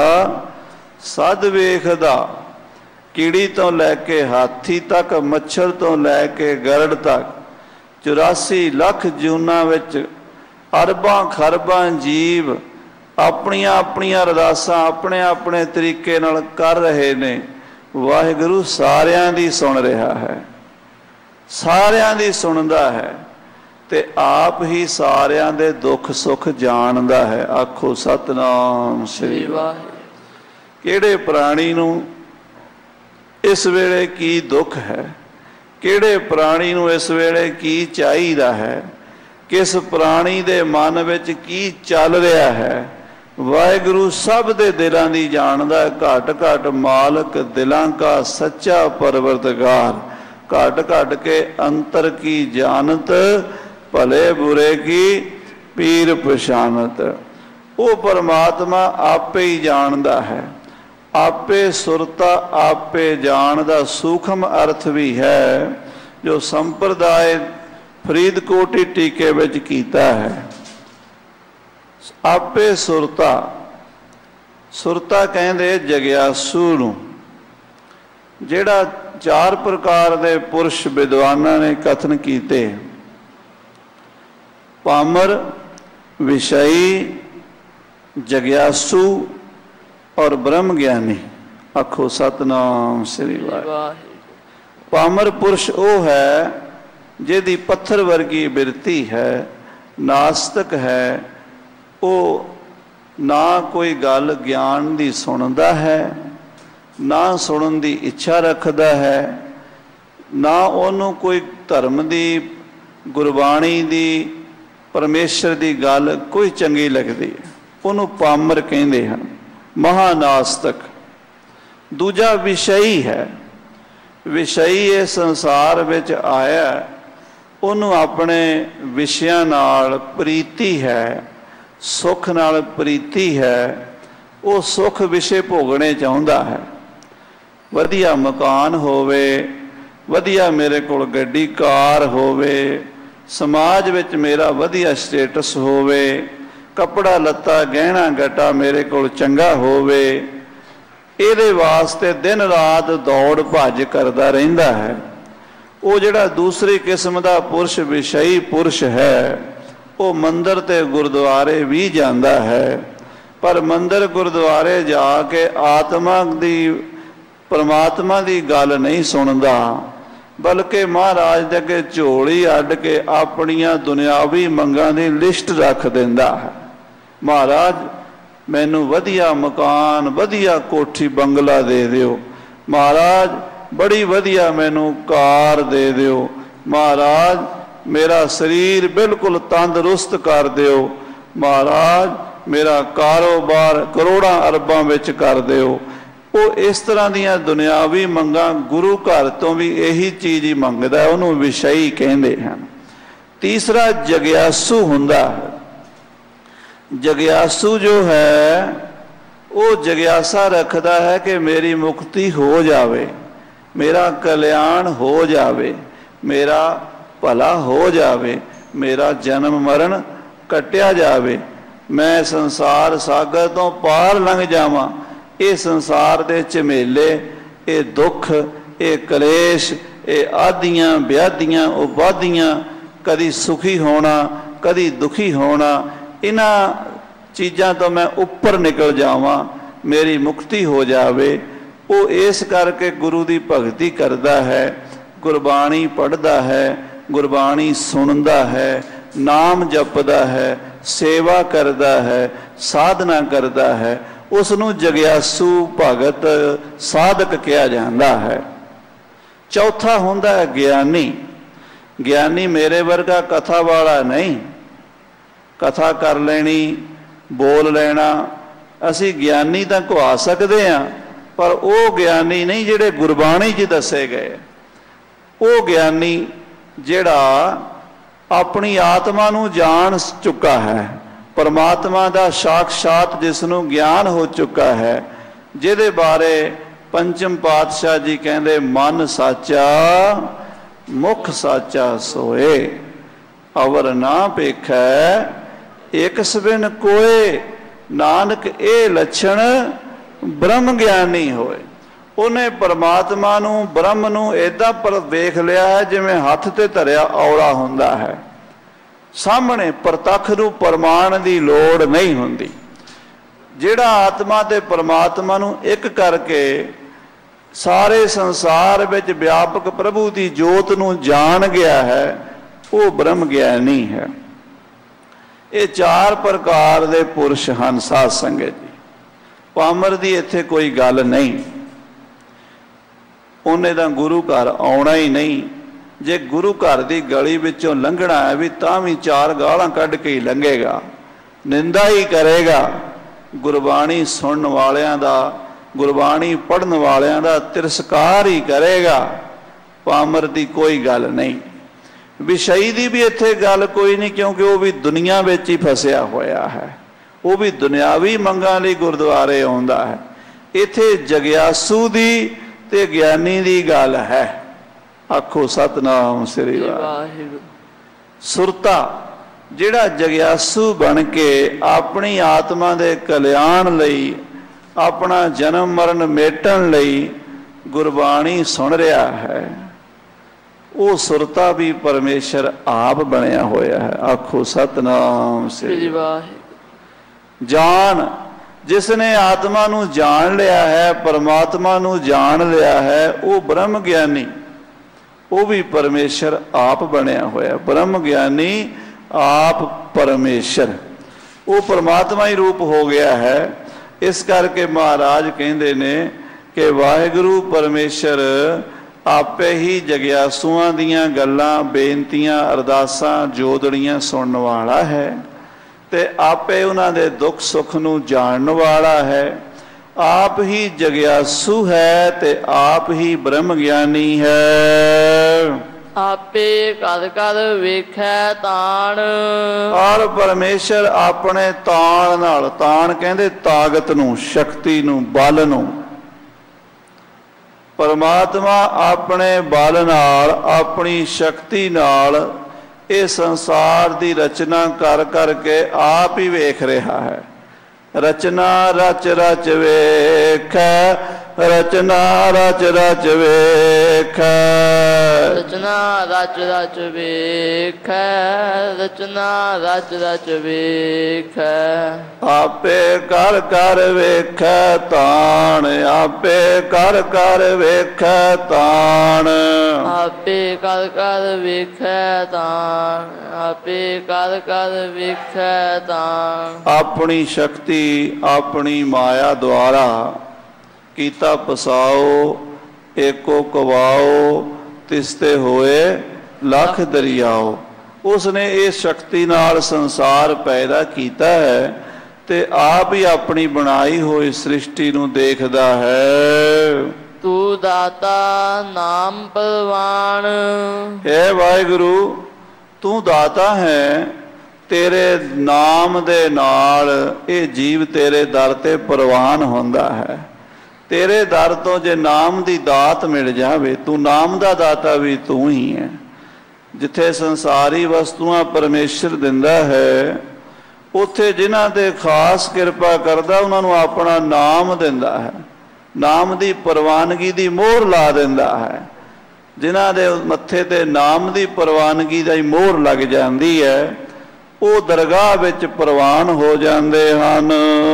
ਸਦ ਵੇਖਦਾ, ਕੀੜੀ ਤੋਂ ਲੈ ਕੇ ਹਾਥੀ ਤੱਕ, ਮੱਛਰ ਤੋਂ ਲੈ ਕੇ ਗਰੜ ਤੱਕ, 84 ਲੱਖ ਜੂਨਾਂ ਵਿੱਚ ਅਰਬਾਂ ਖਰਬਾਂ ਜੀਵ ਆਪਣੀਆਂ ਆਪਣੀਆਂ ਅਰਦਾਸਾਂ ਆਪਣੇ ਆਪਣੇ ਤਰੀਕੇ ਨਾਲ ਕਰ ਰਹੇ ਨੇ। ਵਾਹਿਗੁਰੂ ਸਾਰਿਆਂ ਦੀ ਸੁਣ ਰਿਹਾ ਹੈ, ਸਾਰਿਆਂ ਦੀ ਸੁਣਦਾ ਹੈ, ਤੇ ਆਪ ਹੀ ਸਾਰਿਆਂ ਦੇ ਦੁੱਖ ਸੁੱਖ ਜਾਣਦਾ ਹੈ। ਆਖੋ ਸਤਨਾਮ ਸ੍ਰੀ ਵਾਹਿਗੁਰੂ। ਕਿਹੜੇ ਪ੍ਰਾਣੀ ਨੂੰ ਇਸ ਵੇਲੇ ਕੀ ਦੁੱਖ ਹੈ, ਕਿਹੜੇ ਪ੍ਰਾਣੀ ਨੂੰ ਇਸ ਵੇਲੇ ਕੀ ਚਾਹੀਦਾ ਹੈ, ਕਿਸ ਪ੍ਰਾਣੀ ਦੇ ਮਨ ਵਿੱਚ ਕੀ ਚੱਲ ਰਿਹਾ ਹੈ, ਵਾਹਿਗੁਰੂ ਸਭ ਦੇ ਦਿਲਾਂ ਦੀ ਜਾਣਦਾ। ਘਟ ਘਟ ਮਾਲਕ ਦਿਲਾਂ ਕਾ ਸੱਚਾ ਪਰਵਰਦਗਾਰ, ਘਟ ਘਟ ਕੇ ਅੰਤਰ ਕੀ ਜਾਣਤ, ਭਲੇ ਬੁਰੇ ਕੀ ਪੀਰ ਪਛਾਨਤ। ਉਹ ਪਰਮਾਤਮਾ ਆਪੇ ਹੀ ਜਾਣਦਾ ਹੈ। ਆਪੇ ਸੁਰਤਾ ਆਪੇ ਜਾਣ ਦਾ ਸੂਖਮ ਅਰਥ ਵੀ ਹੈ ਜੋ ਸੰਪਰਦਾਇ ਫਰੀਦਕੋਟੀ ਟੀਕੇ ਵਿੱਚ ਕੀਤਾ ਹੈ। ਆਪੇ ਸੁਰਤਾ, ਸੁਰਤਾ ਕਹਿੰਦੇ ਜਗਿਆਸੂ ਨੂੰ, ਜਿਹੜਾ 4 ਪ੍ਰਕਾਰ ਦੇ ਪੁਰਸ਼ ਵਿਦਵਾਨਾਂ ਨੇ ਕਥਨ ਕੀਤੇ, ਪਾਮਰ, ਵਿਸ਼ਈ, ਜਗਿਆਸੂ ਔਰ ਬ੍ਰਹਮ ਗਿਆਨੀ। ਆਖੋ ਸਤਨਾਮ ਸ੍ਰੀ ਵਾਹਿਗੁਰੂ। ਪਾਮਰ ਪੁਰਸ਼ ਉਹ ਹੈ ਜਿਹਦੀ ਪੱਥਰ ਵਰਗੀ ਬਿਰਤੀ ਹੈ, ਨਾਸਤਕ ਹੈ। ਉਹ ਨਾ ਕੋਈ ਗੱਲ ਗਿਆਨ ਦੀ ਸੁਣਦਾ ਹੈ, ਨਾ ਸੁਣਨ ਦੀ ਇੱਛਾ ਰੱਖਦਾ ਹੈ, ਨਾ ਉਹਨੂੰ ਕੋਈ ਧਰਮ ਦੀ, ਗੁਰਬਾਣੀ ਦੀ, ਪਰਮੇਸ਼ਰ ਦੀ ਗੱਲ ਕੋਈ ਚੰਗੀ ਲੱਗਦੀ ਹੈ। ਉਹਨੂੰ ਪਾਮਰ ਕਹਿੰਦੇ ਹਨ, ਮਹਾਨਾਸਤਕ। ਦੂਜਾ ਵਿਸ਼ਈ ਹੈ। ਵਿਸ਼ਈ ਇਸ ਸੰਸਾਰ ਵਿੱਚ ਆਇਆ, ਉਹਨੂੰ ਆਪਣੇ ਵਿਸ਼ਿਆਂ ਨਾਲ ਪ੍ਰੀਤੀ ਹੈ, ਸੁੱਖ ਨਾਲ ਪ੍ਰੀਤੀ ਹੈ, ਉਹ ਸੁੱਖ ਵਿਸ਼ੇ ਭੋਗਣੇ ਚਾਹੁੰਦਾ ਹੈ। ਵਧੀਆ ਮਕਾਨ ਹੋਵੇ, ਵਧੀਆ ਮੇਰੇ ਕੋਲ ਗੱਡੀ ਕਾਰ ਹੋਵੇ, ਸਮਾਜ ਵਿੱਚ ਮੇਰਾ ਵਧੀਆ ਸਟੇਟਸ ਹੋਵੇ, ਕੱਪੜਾ ਲੱਤਾ ਗਹਿਣਾ ਗੱਟਾ ਮੇਰੇ ਕੋਲ ਚੰਗਾ ਹੋਵੇ, ਇਹਦੇ ਵਾਸਤੇ ਦਿਨ ਰਾਤ ਦੌੜ ਭੱਜ ਕਰਦਾ ਰਹਿੰਦਾ ਹੈ। ਉਹ ਜਿਹੜਾ ਦੂਸਰੀ ਕਿਸਮ ਦਾ ਪੁਰਸ਼ ਵਿਸ਼ਈ ਪੁਰਸ਼ ਹੈ, ਉਹ ਮੰਦਰ ਤੇ ਗੁਰਦੁਆਰੇ ਵੀ ਜਾਂਦਾ ਹੈ, ਪਰ ਮੰਦਰ ਗੁਰਦੁਆਰੇ ਜਾ ਕੇ ਆਤਮਾ ਦੀ ਪਰਮਾਤਮਾ ਦੀ ਗੱਲ ਨਹੀਂ ਸੁਣਦਾ, ਬਲਕਿ ਮਹਾਰਾਜ ਦੇ ਅੱਗੇ ਝੋਲੀ ਅੱਡ ਕੇ ਆਪਣੀਆਂ ਦੁਨਿਆਵੀ ਮੰਗਾਂ ਦੀ ਲਿਸਟ ਰੱਖ ਦਿੰਦਾ ਹੈ। ਮਹਾਰਾਜ ਮੈਨੂੰ ਵਧੀਆ ਮਕਾਨ, ਵਧੀਆ ਕੋਠੀ ਬੰਗਲਾ ਦੇ ਦਿਓ, ਮਹਾਰਾਜ ਬੜੀ ਵਧੀਆ ਮੈਨੂੰ ਕਾਰ ਦੇ ਦਿਓ, ਮਹਾਰਾਜ ਮੇਰਾ ਸਰੀਰ ਬਿਲਕੁਲ ਤੰਦਰੁਸਤ ਕਰ ਦਿਓ, ਮਹਾਰਾਜ ਮੇਰਾ ਕਾਰੋਬਾਰ ਕਰੋੜਾਂ ਅਰਬਾਂ ਵਿੱਚ ਕਰ ਦਿਓ। ਉਹ ਇਸ ਤਰ੍ਹਾਂ ਦੀਆਂ ਦੁਨਿਆਵੀ ਮੰਗਾਂ, ਗੁਰੂ ਘਰ ਤੋਂ ਵੀ ਇਹੀ ਚੀਜ਼ ਹੀ ਮੰਗਦਾ, ਉਹਨੂੰ ਵਿਸ਼ਈ ਕਹਿੰਦੇ ਹਨ। ਤੀਸਰਾ ਜਗਿਆਸੂ ਹੁੰਦਾ ਹੈ। ਜਗਿਆਸੂ ਜੋ ਹੈ ਉਹ ਜਗਿਆਸਾ ਰੱਖਦਾ ਹੈ ਕਿ ਮੇਰੀ ਮੁਕਤੀ ਹੋ ਜਾਵੇ, ਮੇਰਾ ਕਲਿਆਣ ਹੋ ਜਾਵੇ, ਮੇਰਾ ਭਲਾ ਹੋ ਜਾਵੇ, ਮੇਰਾ ਜਨਮ ਮਰਨ ਕੱਟਿਆ ਜਾਵੇ, ਮੈਂ ਸੰਸਾਰ ਸਾਗਰ ਤੋਂ ਪਾਰ ਲੰਘ ਜਾਵਾਂ। ਇਹ ਸੰਸਾਰ ਦੇ ਝਮੇਲੇ, ਇਹ ਦੁੱਖ, ਇਹ ਕਲੇਸ਼, ਇਹ ਆਦੀਆਂ ਵਿਆਧੀਆਂ ਉਪਾਧੀਆਂ, ਕਦੀ ਸੁਖੀ ਹੋਣਾ ਕਦੀ ਦੁਖੀ ਹੋਣਾ, ਇਹਨਾਂ ਚੀਜ਼ਾਂ ਤੋਂ ਮੈਂ ਉੱਪਰ ਨਿਕਲ ਜਾਵਾਂ, ਮੇਰੀ ਮੁਕਤੀ ਹੋ ਜਾਵੇ। ਉਹ ਇਸ ਕਰਕੇ ਗੁਰੂ ਦੀ ਭਗਤੀ ਕਰਦਾ ਹੈ, ਗੁਰਬਾਣੀ ਪੜ੍ਹਦਾ ਹੈ, ਗੁਰਬਾਣੀ ਸੁਣਦਾ ਹੈ, ਨਾਮ ਜਪਦਾ ਹੈ, ਸੇਵਾ ਕਰਦਾ ਹੈ, ਸਾਧਨਾ ਕਰਦਾ ਹੈ। ਉਸ ਨੂੰ ਜਗਿਆਸੂ ਭਗਤ ਸਾਧਕ ਕਿਹਾ ਜਾਂਦਾ ਹੈ। ਚੌਥਾ ਹੁੰਦਾ ਹੈ ਗਿਆਨੀ। ਗਿਆਨੀ ਮੇਰੇ ਵਰਗਾ ਕਥਾ ਵਾਲਾ ਨਹੀਂ, ਕਥਾ ਕਰ ਲੈਣੀ, ਬੋਲ ਲੈਣਾ। ਅਸੀਂ ਗਿਆਨੀ ਤਾਂ ਕਹਾ ਸਕਦੇ ਹਾਂ, ਪਰ ਉਹ ਗਿਆਨੀ ਨਹੀਂ ਜਿਹੜੇ ਗੁਰਬਾਣੀ 'ਚ ਦੱਸੇ ਗਏ। ਉਹ ਗਿਆਨੀ ਜਿਹੜਾ ਆਪਣੀ ਆਤਮਾ ਨੂੰ ਜਾਣ ਚੁੱਕਾ ਹੈ, ਪਰਮਾਤਮਾ ਦਾ ਸਾਖਸ਼ਾਤ ਜਿਸ ਨੂੰ ਗਿਆਨ ਹੋ ਚੁੱਕਾ ਹੈ, ਜਿਹਦੇ ਬਾਰੇ ਪੰਚਮ ਪਾਤਸ਼ਾਹ ਜੀ ਕਹਿੰਦੇ ਮਨ ਸਾਚਾ ਮੁਖ ਸਾਚਾ ਸੋਏ, ਅਵਰ ਨਾ ਪੇਖੈ ਇਕਸ ਬਿਨ ਕੋਏ, ਨਾਨਕ ਇਹ ਲੱਛਣ ਬ੍ਰਹਮ ਗਿਆਨੀ ਹੋਏ। ਉਹਨੇ ਪਰਮਾਤਮਾ ਨੂੰ, ਬ੍ਰਹਮ ਨੂੰ ਏਦਾਂ ਪਰ ਵੇਖ ਲਿਆ ਹੈ ਜਿਵੇਂ ਹੱਥ ਤੇ ਧਰਿਆ ਔਲਾ ਹੁੰਦਾ ਹੈ, ਸਾਹਮਣੇ ਪ੍ਰਤੱਖ ਨੂੰ ਪ੍ਰਮਾਣ ਦੀ ਲੋੜ ਨਹੀਂ ਹੁੰਦੀ। ਜਿਹੜਾ ਆਤਮਾ ਤੇ ਪਰਮਾਤਮਾ ਨੂੰ ਇੱਕ ਕਰਕੇ ਸਾਰੇ ਸੰਸਾਰ ਵਿੱਚ ਵਿਆਪਕ ਪ੍ਰਭੂ ਦੀ ਜੋਤ ਨੂੰ ਜਾਣ ਗਿਆ ਹੈ, ਉਹ ਬ੍ਰਹਮ ਗਿਆਨੀ ਹੈ। ਇਹ ਚਾਰ ਪ੍ਰਕਾਰ ਦੇ ਪੁਰਸ਼ ਹਨ ਸਾਧ ਸੰਗਤ ਜੀ। ਪਾਮਰ ਦੀ ਇੱਥੇ ਕੋਈ ਗੱਲ ਨਹੀਂ, ਉਹਨੇ ਤਾਂ ਗੁਰੂ ਘਰ ਆਉਣਾ ਹੀ ਨਹੀਂ। ਜੇ ਗੁਰੂ ਘਰ ਦੀ ਗਲੀ ਵਿੱਚੋਂ ਲੰਘਣਾ ਹੈ ਵੀ ਤਾਂ ਵੀ ਚਾਰ ਗਾਲਾਂ ਕੱਢ ਕੇ ਹੀ ਲੰਘੇਗਾ, ਨਿੰਦਾ ਹੀ ਕਰੇਗਾ। ਗੁਰਬਾਣੀ ਸੁਣਨ ਵਾਲਿਆਂ ਦਾ, ਗੁਰਬਾਣੀ ਪੜ੍ਹਨ ਵਾਲਿਆਂ ਦਾ ਤਿਰਸਕਾਰ ਹੀ ਕਰੇਗਾ। ਪਾਮਰ ਦੀ ਕੋਈ ਗੱਲ ਨਹੀਂ। ਵਿਸ਼ਈ ਦੀ ਵੀ ਇੱਥੇ ਗੱਲ ਕੋਈ ਨਹੀਂ, ਕਿਉਂਕਿ ਉਹ ਵੀ ਦੁਨੀਆ ਵਿੱਚ ਹੀ ਫਸਿਆ ਹੋਇਆ ਹੈ, ਉਹ ਵੀ ਦੁਨਿਆਵੀ ਮੰਗਾਂ ਲਈ ਗੁਰਦੁਆਰੇ ਆਉਂਦਾ ਹੈ। ਇੱਥੇ ਜਗਿਆਸੂ ਦੀ ਤੇ ਗਿਆਨੀ ਦੀ ਗੱਲ ਹੈ। ਆਖੋ ਸਤਨਾਮ ਸ੍ਰੀ ਵਾਹਿਗੁਰੂ। ਸੁਰਤਾ ਜਿਹੜਾ ਜਗਿਆਸੂ ਬਣ ਕੇ ਆਪਣੀ ਆਤਮਾ ਦੇ ਕਲਿਆਣ ਲਈ, ਆਪਣਾ ਜਨਮ ਮਰਨ ਮੇਟਣ ਲਈ ਗੁਰਬਾਣੀ ਸੁਣ ਰਿਹਾ ਹੈ, ਉਹ ਸੁਰਤਾ ਵੀ ਪਰਮੇਸ਼ਰ ਆਪ ਬਣਿਆ ਹੋਇਆ ਹੈ। ਆਖੋ ਸਤਨਾਮ ਸ੍ਰੀ ਵਾਹਿਗੁਰੂ। ਜਾਣ, ਜਿਸ ਨੇ ਆਤਮਾ ਨੂੰ ਜਾਣ ਲਿਆ ਹੈ, ਪਰਮਾਤਮਾ ਨੂੰ ਜਾਣ ਲਿਆ ਹੈ, ਉਹ ਬ੍ਰਹਮ ਗਿਆਨੀ, ਉਹ ਵੀ ਪਰਮੇਸ਼ਰ ਆਪ ਬਣਿਆ ਹੋਇਆ। ਬ੍ਰਹਮ ਗਿਆਨੀ ਆਪ ਪਰਮੇਸ਼ਰ, ਉਹ ਪਰਮਾਤਮਾ ਹੀ ਰੂਪ ਹੋ ਗਿਆ ਹੈ। ਇਸ ਕਰਕੇ ਮਹਾਰਾਜ ਕਹਿੰਦੇ ਨੇ ਕਿ ਵਾਹਿਗੁਰੂ ਪਰਮੇਸ਼ਰ ਆਪੇ ਹੀ ਜਗਿਆਸੂਆਂ ਦੀਆਂ ਗੱਲਾਂ, ਬੇਨਤੀਆਂ, ਅਰਦਾਸਾਂ, ਜੋਦੜੀਆਂ ਸੁਣਨ ਵਾਲਾ ਹੈ, ਤੇ ਆਪੇ ਉਹਨਾਂ ਦੇ ਦੁੱਖ ਸੁੱਖ ਨੂੰ ਜਾਣਨ ਵਾਲਾ ਹੈ। ਆਪ ਹੀ ਜਗਿਆਸੂ ਹੈ ਤੇ ਆਪ ਹੀ ਬ੍ਰਹਮ ਗਿਆਨੀ ਹੈ। ਆਪੇ ਕਦ ਕਦ ਵੇਖੈ ਤਾਣ। ਔਰ ਪਰਮੇਸ਼ਰ ਆਪਣੇ ਤਾਣ ਨਾਲ, ਤਾਣ ਕਹਿੰਦੇ ਤਾਕਤ ਨੂੰ, ਸ਼ਕਤੀ ਨੂੰ, ਬਲ ਨੂੰ, ਪਰਮਾਤਮਾ ਆਪਣੇ ਬਲ ਨਾਲ, ਆਪਣੀ ਸ਼ਕਤੀ ਨਾਲ ਇਹ ਸੰਸਾਰ ਦੀ ਰਚਨਾ ਕਰ ਕਰਕੇ ਆਪ ਹੀ ਵੇਖ ਰਿਹਾ ਹੈ। ਰਚਨਾ ਰਚ ਰਚ ਵੇਖੈ, ਰਚਨਾ ਰਚ ਰਚ ਵੇਖੈ, ਰਚਨਾ ਰਚ ਰਚ ਵੇਖੈ, ਰਚਨਾ ਰਚ ਰਚ ਵੇਖੈ। ਆਪੇ ਕਰ ਕਰ ਵੇਖੈ ਤਾਣ, ਆਪੇ ਕਰ ਕਰ ਵੇਖੈ ਤਾਣ, ਆਪੇ ਕਰ ਕਰ ਵੇਖੈ ਤਾਣ, ਆਪੇ ਕਰ ਕਰ ਵੇਖੈ ਤਾਣ। ਆਪਣੀ ਸ਼ਕਤੀ, ਆਪਣੀ ਮਾਇਆ ਦੁਆਰਾ ਕੀਤਾ ਪਸਾਓ, ਏਕੋ ਕਵਾਓ, ਤਿਸਤੇ ਹੋਏ ਲੱਖ ਦਰਿਆਓ। ਉਸਨੇ ਇਸ ਸ਼ਕਤੀ ਨਾਲ ਸੰਸਾਰ ਪੈਦਾ ਕੀਤਾ ਹੈ ਤੇ ਆਪ ਹੀ ਆਪਣੀ ਬਣਾਈ ਹੋਈ ਸ੍ਰਿਸ਼ਟੀ ਨੂੰ ਦੇਖਦਾ ਹੈ। ਤੂੰ ਦਾਤਾ ਨਾਮ ਪ੍ਰਵਾਨ। ਹੈ ਵਾਹਿਗੁਰੂ, ਤੂੰ ਦਾਤਾ ਹੈ, ਤੇਰੇ ਨਾਮ ਦੇ ਨਾਲ ਇਹ ਜੀਵ ਤੇਰੇ ਦਰ ਤੇ ਪ੍ਰਵਾਨ ਹੁੰਦਾ ਹੈ। ਤੇਰੇ ਦਰ ਤੋਂ ਜੇ ਨਾਮ ਦੀ ਦਾਤ ਮਿਲ ਜਾਵੇ, ਤੂੰ ਨਾਮ ਦਾ ਦਾਤਾ ਵੀ ਤੂੰ ਹੀ ਹੈ। ਜਿੱਥੇ ਸੰਸਾਰੀ ਵਸਤੂਆਂ ਪਰਮੇਸ਼ਰ ਦਿੰਦਾ ਹੈ, ਉੱਥੇ ਜਿਨ੍ਹਾਂ ਤੇ ਖਾਸ ਕਿਰਪਾ ਕਰਦਾ ਉਹਨਾਂ ਨੂੰ ਆਪਣਾ ਨਾਮ ਦਿੰਦਾ ਹੈ, ਨਾਮ ਦੀ ਪ੍ਰਵਾਨਗੀ ਦੀ ਮੋਹਰ ਲਾ ਦਿੰਦਾ ਹੈ। ਜਿਨ੍ਹਾਂ ਦੇ ਮੱਥੇ ਤੇ ਨਾਮ ਦੀ ਪ੍ਰਵਾਨਗੀ ਦੀ ਮੋਹਰ ਲੱਗ ਜਾਂਦੀ ਹੈ, ਉਹ ਦਰਗਾਹ ਵਿੱਚ ਪ੍ਰਵਾਨ ਹੋ ਜਾਂਦੇ ਹਨ।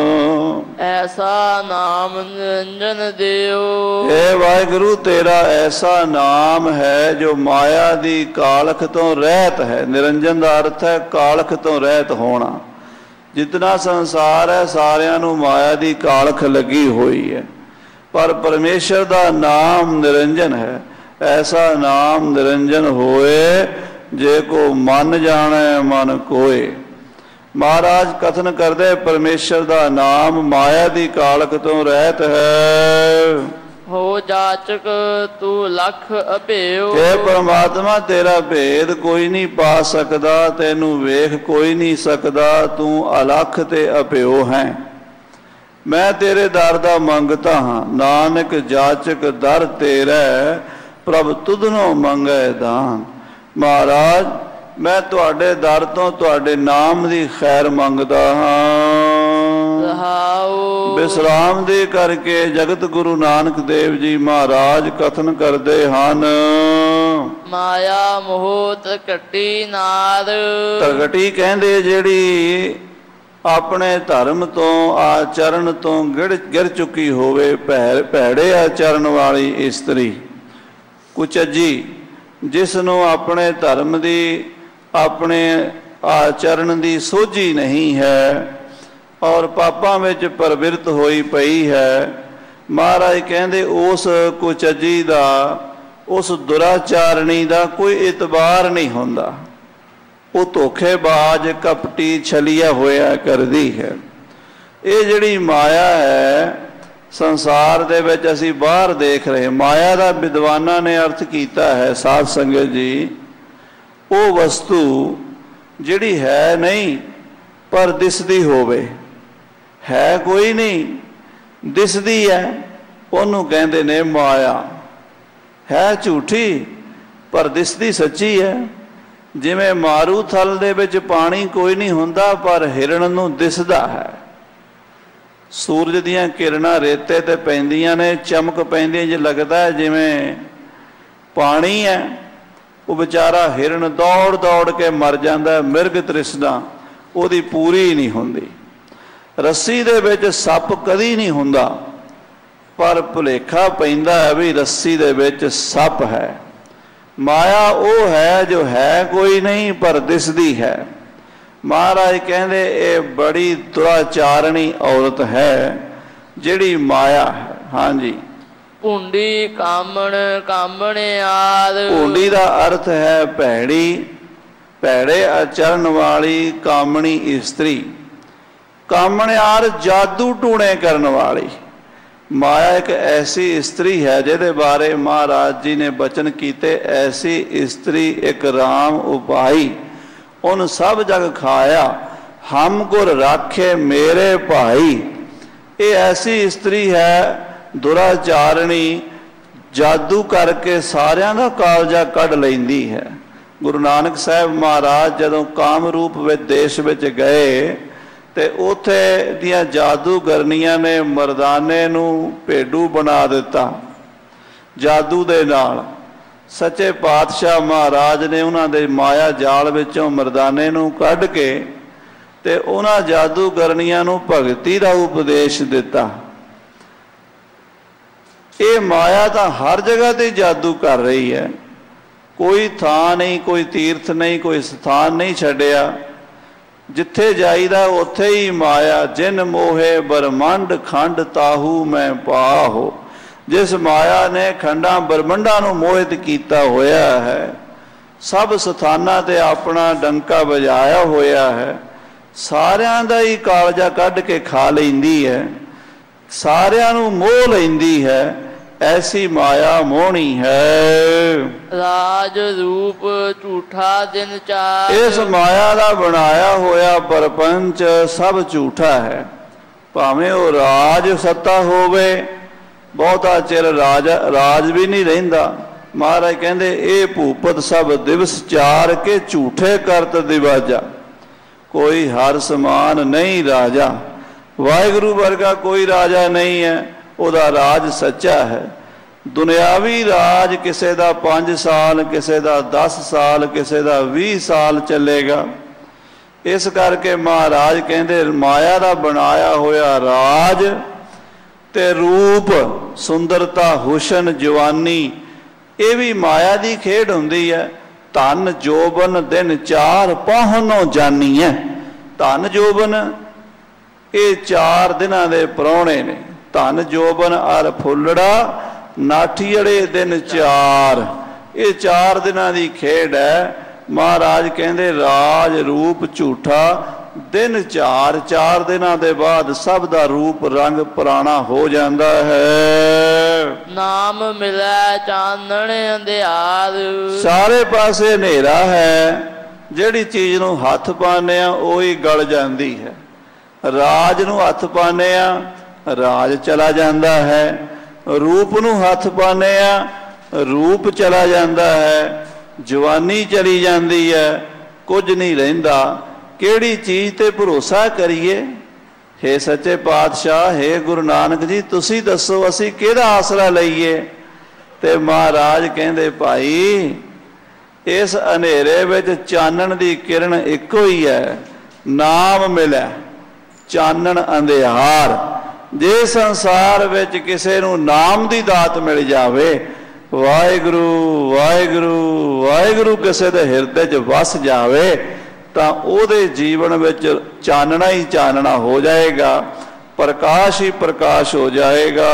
ਐਸਾ ਨਾਮ ਨਿਰੰਜਨ ਦਿਓ। ਇਹ ਵਾਹਿਗੁਰੂ ਤੇਰਾ ਐਸਾ ਨਾਮ ਹੈ ਜੋ ਮਾਇਆ ਦੀ ਕਾਲਖ ਤੋਂ ਰਹਿਤ ਹੈ। ਨਿਰੰਜਨ ਦਾ ਅਰਥ ਹੈ ਕਾਲਖ ਤੋਂ ਰਹਿਤ ਹੋਣਾ। ਜਿਤਨਾ ਸੰਸਾਰ ਹੈ ਸਾਰਿਆਂ ਨੂੰ ਮਾਇਆ ਦੀ ਕਾਲਖ ਲੱਗੀ ਹੋਈ ਹੈ, ਪਰ ਪਰਮੇਸ਼ਰ ਦਾ ਨਾਮ ਨਿਰੰਜਨ ਹੈ। ਐਸਾ ਨਾਮ ਨਿਰੰਜਨ ਹੋਏ ਜੇ ਕੋ ਮਨ ਜਾਣੈ ਮਨ ਕੋਏ। ਮਹਾਰਾਜ ਕਥਨ ਕਰਦੇ ਪਰਮੇਸ਼ਰ ਦਾ ਨਾਮ ਮਾਇਆ ਦੀ ਕਾਲਖ ਤੋਂ ਰਹਿਤ ਹੈ। ਹੋ ਜਾਚਕ ਤੂੰ ਲਖ ਅਭੇਉ। ਇਹ ਪਰਮਾਤਮਾ ਤੇਰਾ ਭੇਦ ਕੋਈ ਨਹੀਂ ਪਾ ਸਕਦਾ, ਤੈਨੂੰ ਵੇਖ ਕੋਈ ਨਹੀਂ ਸਕਦਾ, ਤੂੰ ਅਲਖ ਤੇ ਅਭੇਉ ਹੈ। ਮੈਂ ਤੇਰੇ ਦਰ ਦਾ ਮੰਗਤਾ ਹਾਂ, ਨਾਨਕ ਜਾਚਕ ਦਰ ਤੇਰਾ, ਪ੍ਰਭ ਤੁਧਨੋਂ ਮੰਗੈ ਦਾਨ। ਮਹਾਰਾਜ ਮੈਂ ਤੁਹਾਡੇ ਦਰ ਤੋਂ ਤੁਹਾਡੇ ਨਾਮ ਦੀ ਖੈਰ ਮੰਗਦਾ ਹਾਂ। ਵਿਸਰਾਮ ਦੇ ਕਰਕੇ ਜਗਤ ਗੁਰੂ ਨਾਨਕ ਦੇਵ ਜੀ ਮਹਾਰਾਜ ਕਥਨ ਕਰਦੇ ਹਨ। ਮਾਇਆ ਮੋਹ ਤਰਕਟੀ ਨਾਦ। ਤਰਕਟੀ ਕਹਿੰਦੇ ਜਿਹੜੀ ਆਪਣੇ ਧਰਮ ਤੋਂ, ਆਚਰਨ ਤੋਂ ਗਿਰ ਚੁੱਕੀ ਹੋਵੇ, ਭੈੜੇ ਆਚਰਨ ਵਾਲੀ ਇਸਤਰੀ, ਕੁਚੱਜੀ, ਜਿਸ ਨੂੰ ਆਪਣੇ ਧਰਮ ਦੀ, ਆਪਣੇ ਆਚਰਨ ਦੀ ਸੋਝੀ ਨਹੀਂ ਹੈ ਔਰ ਪਾਪਾਂ ਵਿੱਚ ਪ੍ਰਵਿਰਤ ਹੋਈ ਪਈ ਹੈ। ਮਹਾਰਾਜ ਕਹਿੰਦੇ ਉਸ ਕੁਚੱਜੀ ਦਾ, ਉਸ ਦੁਰਾਚਾਰਣੀ ਦਾ ਕੋਈ ਇਤਬਾਰ ਨਹੀਂ ਹੁੰਦਾ। ਉਹ ਧੋਖੇਬਾਜ਼, ਕਪਟੀ, ਛਲੀਆ ਹੋਇਆ ਕਰਦੀ ਹੈ। ਇਹ ਜਿਹੜੀ ਮਾਇਆ ਹੈ ਸੰਸਾਰ ਦੇ ਵਿੱਚ ਅਸੀਂ ਬਾਹਰ ਦੇਖ ਰਹੇ, ਮਾਇਆ ਦਾ ਵਿਦਵਾਨਾਂ ਨੇ ਅਰਥ ਕੀਤਾ ਹੈ ਸਾਧ ਸੰਗਤ ਜੀ, ਉਹ ਵਸਤੂ ਜਿਹੜੀ ਹੈ ਨਹੀਂ ਪਰ ਦਿਸਦੀ ਹੋਵੇ, ਹੈ ਕੋਈ ਨਹੀਂ ਦਿਸਦੀ ਹੈ, ਉਹਨੂੰ ਕਹਿੰਦੇ ਨੇ ਮਾਇਆ। ਹੈ ਝੂਠੀ ਪਰ ਦਿਸਦੀ ਸੱਚੀ ਹੈ। ਜਿਵੇਂ ਮਾਰੂਥਲ ਦੇ ਵਿੱਚ ਪਾਣੀ ਕੋਈ ਨਹੀਂ ਹੁੰਦਾ ਪਰ ਹਿਰਨ ਨੂੰ ਦਿਸਦਾ ਹੈ। ਸੂਰਜ ਦੀਆਂ ਕਿਰਨਾਂ ਰੇਤੇ ਤੇ ਪੈਂਦੀਆਂ ਨੇ, ਚਮਕ ਪੈਂਦੀ, ਜੇ ਲੱਗਦਾ ਹੈ ਜਿਵੇਂ ਪਾਣੀ ਹੈ। ਉਹ ਵਿਚਾਰਾ ਹਿਰਨ ਦੌੜ ਦੌੜ ਕੇ ਮਰ ਜਾਂਦਾ। ਮਿਰਗ ਤ੍ਰਿਸ਼ਨਾ ਉਹਦੀ ਪੂਰੀ ਨਹੀਂ ਹੁੰਦੀ। ਰੱਸੀ ਦੇ ਵਿੱਚ ਸੱਪ ਕਦੀ ਨਹੀਂ ਹੁੰਦਾ, ਪਰ ਭੁਲੇਖਾ ਪੈਂਦਾ ਹੈ ਵੀ ਰੱਸੀ ਦੇ ਵਿੱਚ ਸੱਪ ਹੈ। ਮਾਇਆ ਉਹ ਹੈ ਜੋ ਹੈ ਕੋਈ ਨਹੀਂ ਪਰ ਦਿਸਦੀ ਹੈ। ਮਹਾਰਾਜ ਕਹਿੰਦੇ ਇਹ ਬੜੀ ਦੁਰਾਚਾਰਣੀ ਔਰਤ ਹੈ ਜਿਹੜੀ ਮਾਇਆ ਹੈ। ਹਾਂਜੀ, ਭੁੰਡੀ ਕਾਮਣ ਕਾਮਣ ਆਦ। ਭੁੰਡੀ ਦਾ ਅਰਥ ਹੈ ਭੈੜੀ, ਭੈੜੇ ਆਚਰਨ ਵਾਲੀ ਕਾਮਣੀ ਇਸਤਰੀ। ਕਾਮਣ ਆਦ ਜਾਦੂ ਟੂਣੇ ਕਰਨ ਵਾਲੀ, माया एक ऐसी स्त्री है जिहदे बारे महाराज जी ने बचन कीते, ऐसी स्त्री एक राम उपाई, उन सब जग खाया, हम गुर राखे मेरे भाई। ये ऐसी स्त्री है दुराचारणी, जादू करके सारियां दा कालजा कढ़ लैंदी है। गुरु नानक साहब महाराज जदों कामरूप विच देश विच गए ते उत्थे दियां जादूगरनियां ने मरदाने नूं भेडू बना दिता जादू दे नाल। सच्चे पातशाह महाराज ने उन्हां दे माया जाल विचों मरदाने नूं कढ के ते उन्हां जादूगरनियां नूं भगती दा उपदेश दिता। ये माया तां हर जगह ते जादू कर रही है, कोई थां नहीं, कोई तीर्थ नहीं, कोई स्थान नहीं छड्डिया। जिथे जाईदा उत्थे ही माया, जिन मोहे ब्रह्मंड खंड ताहू मैं पाहो। जिस माया ने खंडा ब्रह्मंडा नूं मोहित कीता होया है, सब स्थानां ते अपना डंका बजाया होया है, सारियां दा ही कालजा कढ के खा लैंदी है, सारियां नूं मोह लैंदी है। ऐसी माया मोहनी है। राज रूप झूठा दिन चार, इस माया का बनाया होया परपंच सब झूठा है। भावें वो राज सत्ता होवे, बहुता चिर राज भी नहीं रहिंदा। महाराज कहंदे ये भूपत सब दिवस चार के झूठे करत दिवाजा, कोई हर समान नहीं राजा। वाहिगुरु वर्गा कोई राजा नहीं है, उहदा राज सच्चा है। दुनियावी राज किसी का 5 साल, किसी का 10 साल, किसी का 20 साल चलेगा। इस करके महाराज कहते माया का बनाया होया राज ते रूप, सुंदरता, हुसन, जवानी, ये भी माया की खेड हुंदी है। धन जोबन दिन चार पाहनों जानी है। धन जोबन ये 4 दिनां दे परौणे ने। धन जोबन अर फुलड़ा नाठीअड़े दिन 4, ये 4 दिनां दी खेड है। महाराज कहंदे राज रूप झूठा, दिन 4 दिनां दे बाद सब दा रूप रंग पुराना हो जाता है। नाम मिलै चानण अंधियार, सारे पासे हनेरा है। जिहड़ी चीज नूं हथ पाने आ ओही गल जांदी है। राज नूं हथ पाने आ राज चला जाता है, रूप नूं हथ पाने आ रूप चला जाता है, जवानी चली जाती है, कुछ नहीं रहिंदा। किहड़ी चीज़ ते भरोसा करिए? हे सच्चे पातशाह, हे गुरु नानक जी, तुसी दसो असी किहदा आसरा लईए? ते महाराज कहंदे भाई इस हनेरे विच चानण दी किरण इक्को ही है। नाम मिले चानण अंधियार। जे संसार विच किसी नूं नाम दी दात मिल जावे, वाहिगुरु वाहिगुरु वाहिगुरु किसी दे हिरदे च वस जावे, तां ओहदे जीवन विच चानना ही चानना हो जाएगा, प्रकाश ही प्रकाश हो जाएगा।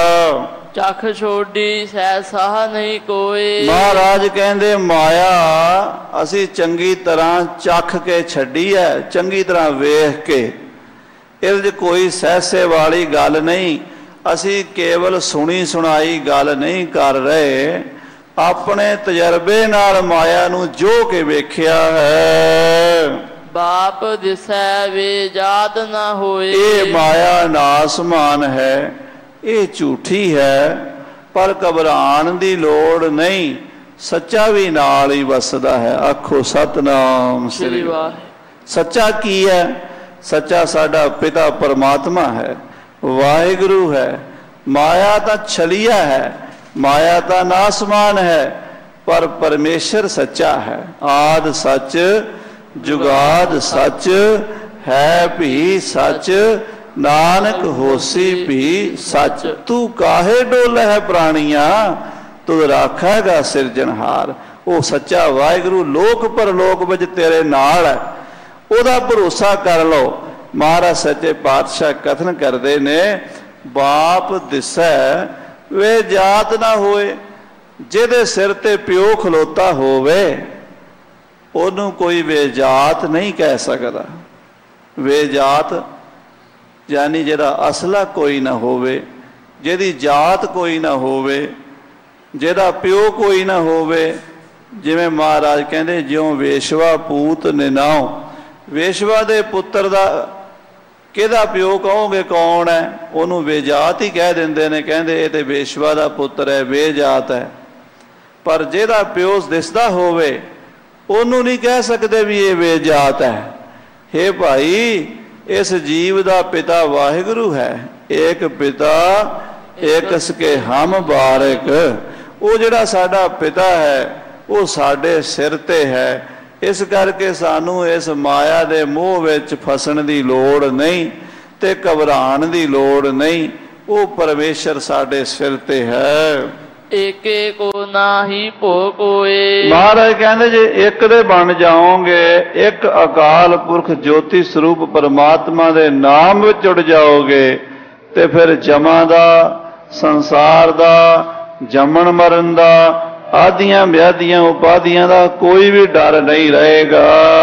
चख छोड़ी सहसाह नहीं कोई। महाराज कहंदे माया असी चंगी तरह चख के छड्डी है, चंगी तरह वेख के। इस कोई सहसे वाली गल नहीं। असी केवल सुनी सुनाई गल नहीं कर रहे, अपने तजर्बे नाल माया नूं जो के वेख्या है। बाप दिसै वे जात ना होए। ये माया नासमान है, ये झूठी है, पर घबराण दी लोड़ नहीं। सच्चा भी नाल ही वसदा है। आखो सतनाम श्री वाहिगुरू। सच्चा की है? सच्चा साडा पिता परमात्मा है, वाहिगुरु है। माया तो छलिया है, माया तो नासमान है, पर परमेश्वर सच्चा है। आद सच जुगाद सच है भी सच, नानक होसी भी सच। तू काहे डोल है प्राणिया, तू राखेगा सिरजनहार। वो सच्चा वाहिगुरु लोक परलोक विच तेरे नाल है, ਉਹਦਾ भरोसा कर लो। महाराज सच्चे पातशाह कथन करते ने, बाप दिसै वे जात ना होए। जिहदे सिर ते प्यो खलोता होवे ਉਹਨੂੰ कोई वेजात नहीं कह सकता। वेजात यानी जिहदा असला कोई ना होवे, ਜਿਹਦੀ ਜਾਤ ਕੋਈ ਨਾ ਹੋਵੇ, ਜਿਹਦਾ ਪਿਓ ਕੋਈ ਨਾ ਹੋਵੇ। ਜਿਵੇਂ ਮਹਾਰਾਜ ਕਹਿੰਦੇ, ਜਿਉਂ ਵੇਸ਼ਵਾ ਪੂਤ ਨਿਨਾਓ, ਵੇਸ਼ਵਾ ਦੇ ਪੁੱਤਰ ਦਾ ਕਿਹਦਾ ਪਿਓ ਕਹੋਗੇ ਕੌਣ ਹੈ? ਉਹਨੂੰ ਬੇਜਾਤ ਹੀ ਕਹਿ ਦਿੰਦੇ ਨੇ, ਕਹਿੰਦੇ ਇਹ ਤੇ ਵੇਸ਼ਵਾ ਦਾ ਪੁੱਤਰ ਹੈ, ਬੇਜਾਤ ਹੈ। ਪਰ ਜਿਹਦਾ ਪਿਓ ਦਿਸਦਾ ਹੋਵੇ ਉਹਨੂੰ ਨਹੀਂ ਕਹਿ ਸਕਦੇ ਵੀ ਇਹ ਬੇਜਾਤ ਹੈ। ਹੇ ਭਾਈ, ਇਸ ਜੀਵ ਦਾ ਪਿਤਾ ਵਾਹਿਗੁਰੂ ਹੈ। ਏਕ ਪਿਤਾ ਏਕ ਸਕੇ ਹਮ ਬਾਰਿਕ। ਉਹ ਜਿਹੜਾ ਸਾਡਾ ਪਿਤਾ ਹੈ ਉਹ ਸਾਡੇ ਸਿਰ ਤੇ ਹੈ। ਇਸ ਕਰਕੇ ਸਾਨੂੰ ਇਸ ਮਾਇਆ ਦੇ ਮੋਹ ਵਿੱਚ ਫਸਣ ਦੀ ਲੋੜ ਨਹੀਂ ਤੇ ਘਬਰਾਉਣ ਦੀ ਲੋੜ ਨਹੀਂ। ਉਹ ਪਰਮੇਸ਼ਰ ਸਾਡੇ ਸਿਰ ਤੇ ਹੈ। ਏਕੇ ਕੋ ਨਾਹੀ ਭੋ ਕੋਏ। ਮਹਾਰਾਜ ਕਹਿੰਦੇ ਜੇ ਇੱਕ ਦੇ ਬਣ ਜਾਓਗੇ, ਇੱਕ ਅਕਾਲ ਪੁਰਖ ਜੋਤੀ ਸਰੂਪ ਪਰਮਾਤਮਾ ਦੇ ਨਾਮ ਵਿੱਚ ਜੁੜ ਜਾਓਗੇ, ਤੇ ਫਿਰ ਜਮਾਂ ਦਾ, ਸੰਸਾਰ ਦਾ, ਜੰਮਣ ਮਰਨ ਦਾ, ਆਦੀਆਂ ਵਿਆਦੀਆਂ ਉਪਾਧੀਆਂ ਦਾ ਕੋਈ ਵੀ ਡਰ ਨਹੀਂ ਰਹੇਗਾ।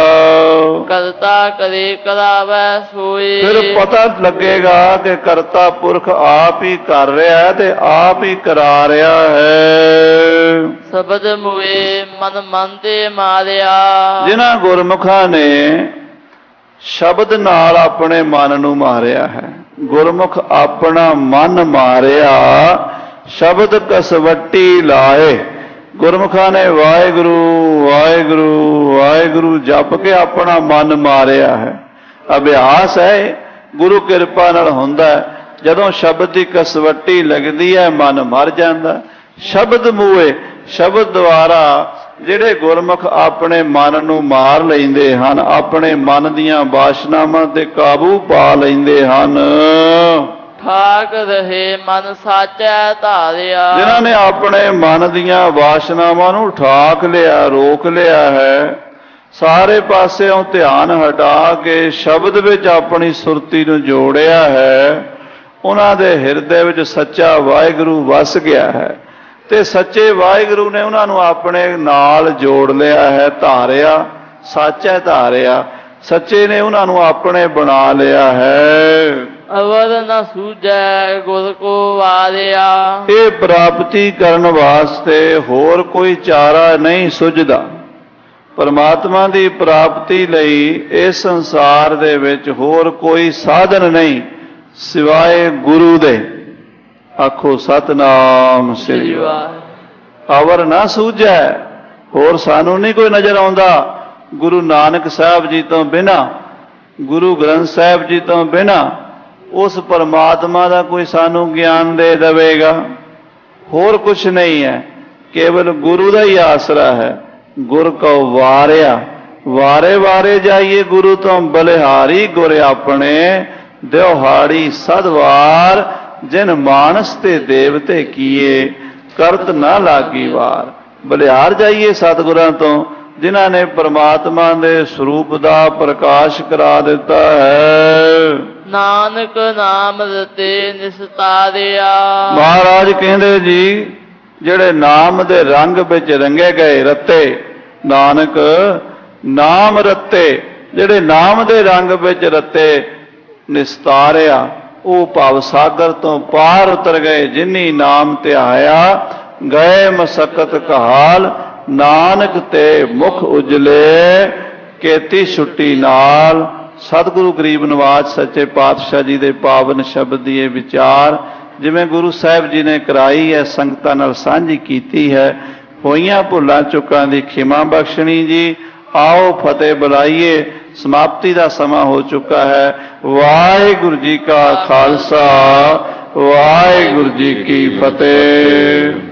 ਕਰਤਾ ਕਰੇ ਕਰਾਵੈ ਸੋਏ। ਫਿਰ ਪਤਾ ਲੱਗੇਗਾ ਕਿ ਕਰਤਾ ਪੁਰਖ ਆਪ ਹੀ ਕਰ ਰਿਹਾ ਹੈ ਤੇ ਆਪ ਹੀ ਕਰਾ ਰਿਹਾ ਹੈ। ਸ਼ਬਦ ਮੁਏ ਮਨ ਮਨ ਤੇ ਮਾਰਿਆ। ਜਿਨ੍ਹਾਂ ਗੁਰਮੁਖਾਂ ਨੇ ਸ਼ਬਦ ਨਾਲ ਆਪਣੇ ਮਨ ਨੂੰ ਮਾਰਿਆ ਹੈ, ਗੁਰਮੁਖ ਆਪਣਾ ਮਨ ਮਾਰਿਆ, ਸ਼ਬਦ ਕਸਵੱਟੀ ਲਾਏ। ਗੁਰਮੁਖਾਂ ਨੇ ਵਾਹਿਗੁਰੂ ਵਾਹਿਗੁਰੂ ਵਾਹਿਗੁਰੂ ਜਪ ਕੇ ਆਪਣਾ ਮਨ ਮਾਰਿਆ ਹੈ। ਅਭਿਆਸ ਹੈ, ਗੁਰੂ ਕਿਰਪਾ ਨਾਲ ਹੁੰਦਾ। ਜਦੋਂ ਸ਼ਬਦ ਦੀ ਕਸਵੱਟੀ ਲੱਗਦੀ ਹੈ ਮਨ ਮਰ ਜਾਂਦਾ। ਸ਼ਬਦ ਮੂਏ, ਸ਼ਬਦ ਦੁਆਰਾ ਜਿਹੜੇ ਗੁਰਮੁਖ ਆਪਣੇ ਮਨ ਨੂੰ ਮਾਰ ਲੈਂਦੇ ਹਨ, ਆਪਣੇ ਮਨ ਦੀਆਂ ਵਾਸ਼ਨਾਵਾਂ ਤੇ ਕਾਬੂ ਪਾ ਲੈਂਦੇ ਹਨ। ਠਾਕ ਰਹੇ ਮਨ ਸਾਚੈ ਧਾਰਿਆ। ਜਿਨ੍ਹਾਂ ਨੇ ਆਪਣੇ ਮਨ ਦੀਆਂ ਵਾਸ਼ਨਾਵਾਂ ਨੂੰ ਠਾਕ ਲਿਆ, ਰੋਕ ਲਿਆ ਹੈ, ਸਾਰੇ ਪਾਸਿਓਂ ਧਿਆਨ ਹਟਾ ਕੇ ਸ਼ਬਦ ਵਿੱਚ ਆਪਣੀ ਸੁਰਤੀ ਨੂੰ ਜੋੜਿਆ ਹੈ, ਉਹਨਾਂ ਦੇ ਹਿਰਦੇ ਵਿੱਚ ਸੱਚਾ ਵਾਹਿਗੁਰੂ ਵਸ ਗਿਆ ਹੈ ਤੇ ਸੱਚੇ ਵਾਹਿਗੁਰੂ ਨੇ ਉਹਨਾਂ ਨੂੰ ਆਪਣੇ ਨਾਲ ਜੋੜ ਲਿਆ ਹੈ, ਧਾਰਿਆ, ਸਾਚੈ ਧਾਰਿਆ। ਸੱਚੇ ਨੇ ਉਹਨਾਂ ਨੂੰ ਆਪਣੇ ਬਣਾ ਲਿਆ ਹੈ। ਅਵਰ ਨ ਸੂਝੈ ਗੁਰ ਕੋ ਵਾਰਿਆ। ਇਹ ਪ੍ਰਾਪਤੀ ਕਰਨ ਵਾਸਤੇ ਹੋਰ ਕੋਈ ਚਾਰਾ ਨਹੀਂ ਸੁਝਦਾ। ਪਰਮਾਤਮਾ ਦੀ ਪ੍ਰਾਪਤੀ ਲਈ ਇਸ ਸੰਸਾਰ ਦੇ ਵਿੱਚ ਹੋਰ ਕੋਈ ਸਾਧਨ ਨਹੀਂ ਸਿਵਾਏ ਗੁਰੂ ਦੇ। ਆਖੋ ਸਤਿਨਾਮ ਸ੍ਰੀ ਵਾਹਿਗੁਰੂ। ਅਵਰ ਨਾ ਸੂਝੈ, ਹੋਰ ਸਾਨੂੰ ਨਹੀਂ ਕੋਈ ਨਜ਼ਰ ਆਉਂਦਾ। ਗੁਰੂ ਨਾਨਕ ਸਾਹਿਬ ਜੀ ਤੋਂ ਬਿਨਾਂ, ਗੁਰੂ ਗ੍ਰੰਥ ਸਾਹਿਬ ਜੀ ਤੋਂ ਬਿਨਾਂ ਉਸ ਪਰਮਾਤਮਾ ਦਾ ਕੋਈ ਸਾਨੂੰ ਗਿਆਨ ਦੇ ਦੇਵੇਗਾ। ਹੋਰ ਕੁਛ ਨਹੀਂ ਹੈ, ਕੇਵਲ ਗੁਰੂ ਦਾ ਹੀ ਆਸਰਾ ਹੈ। ਗੁਰ ਕਉ ਵਾਰਿਆ, ਵਾਰੇ ਵਾਰੇ ਜਾਈਏ ਗੁਰੂ ਤੋਂ ਬਲਿਹਾਰੀ। ਗੁਰ ਆਪਣੇ ਦਿਹਾੜੀ ਸਦਵਾਰ, ਜਿਨ ਮਾਨਸ ਤੇ ਦੇਵਤੇ ਕੀਏ ਕਰਤ ਨਾ ਲਾਗੀ ਵਾਰ। ਬਲਿਹਾਰ ਜਾਈਏ ਸਤਿਗੁਰਾਂ ਤੋਂ, ਜਿਨ੍ਹਾਂ ਨੇ ਪਰਮਾਤਮਾ ਦੇ ਸਰੂਪ ਦਾ ਪ੍ਰਕਾਸ਼ ਕਰਾ ਦਿੱਤਾ ਹੈ। ਨਾਨਕ ਨਾਮ ਰਤੇ ਨਿਸਤਾਰਿਆ। ਮਹਾਰਾਜ ਕਹਿੰਦੇ ਜੀ, ਜਿਹੜੇ ਨਾਮ ਦੇ ਰੰਗ ਵਿੱਚ ਰੰਗੇ ਗਏ, ਰੱਤੇ, ਨਾਨਕ ਨਾਮ ਰੱਤੇ, ਜਿਹੜੇ ਨਾਮ ਦੇ ਰੰਗ ਵਿੱਚ ਰੱਤੇ ਨਿਸਤਾਰਿਆ, ਉਹ ਭਵ ਸਾਗਰ ਤੋਂ ਪਾਰ ਉਤਰ ਗਏ। ਜਿਨੀ ਨਾਮ ਧਿਆਇਆ ਗਏ ਮਸਕਤ ਕਹਾਲ, ਨਾਨਕ ਤੇ ਮੁਖ ਉਜਲੇ ਕੇਤੀ ਛੁੱਟੀ ਨਾਲ। ਸਤਿਗੁਰੂ ਗਰੀਬ ਨਿਵਾਜ ਸੱਚੇ ਪਾਤਸ਼ਾਹ ਜੀ ਦੇ ਪਾਵਨ ਸ਼ਬਦ ਦੀ ਇਹ ਵਿਚਾਰ ਜਿਵੇਂ ਗੁਰੂ ਸਾਹਿਬ ਜੀ ਨੇ ਕਰਾਈ ਹੈ, ਸੰਗਤਾਂ ਨਾਲ ਸਾਂਝੀ ਕੀਤੀ ਹੈ। ਹੋਈਆਂ ਭੁੱਲਾਂ ਚੁੱਕਾਂ ਦੀ ਖਿਮਾ ਬਖਸ਼ਣੀ ਜੀ। ਆਓ ਫਤਿਹ ਬੁਲਾਈਏ, ਸਮਾਪਤੀ ਦਾ ਸਮਾਂ ਹੋ ਚੁੱਕਾ ਹੈ। ਵਾਹਿਗੁਰੂ ਜੀ ਕਾ ਖਾਲਸਾ, ਵਾਹਿਗੁਰੂ ਜੀ ਕੀ ਫਤਿਹ।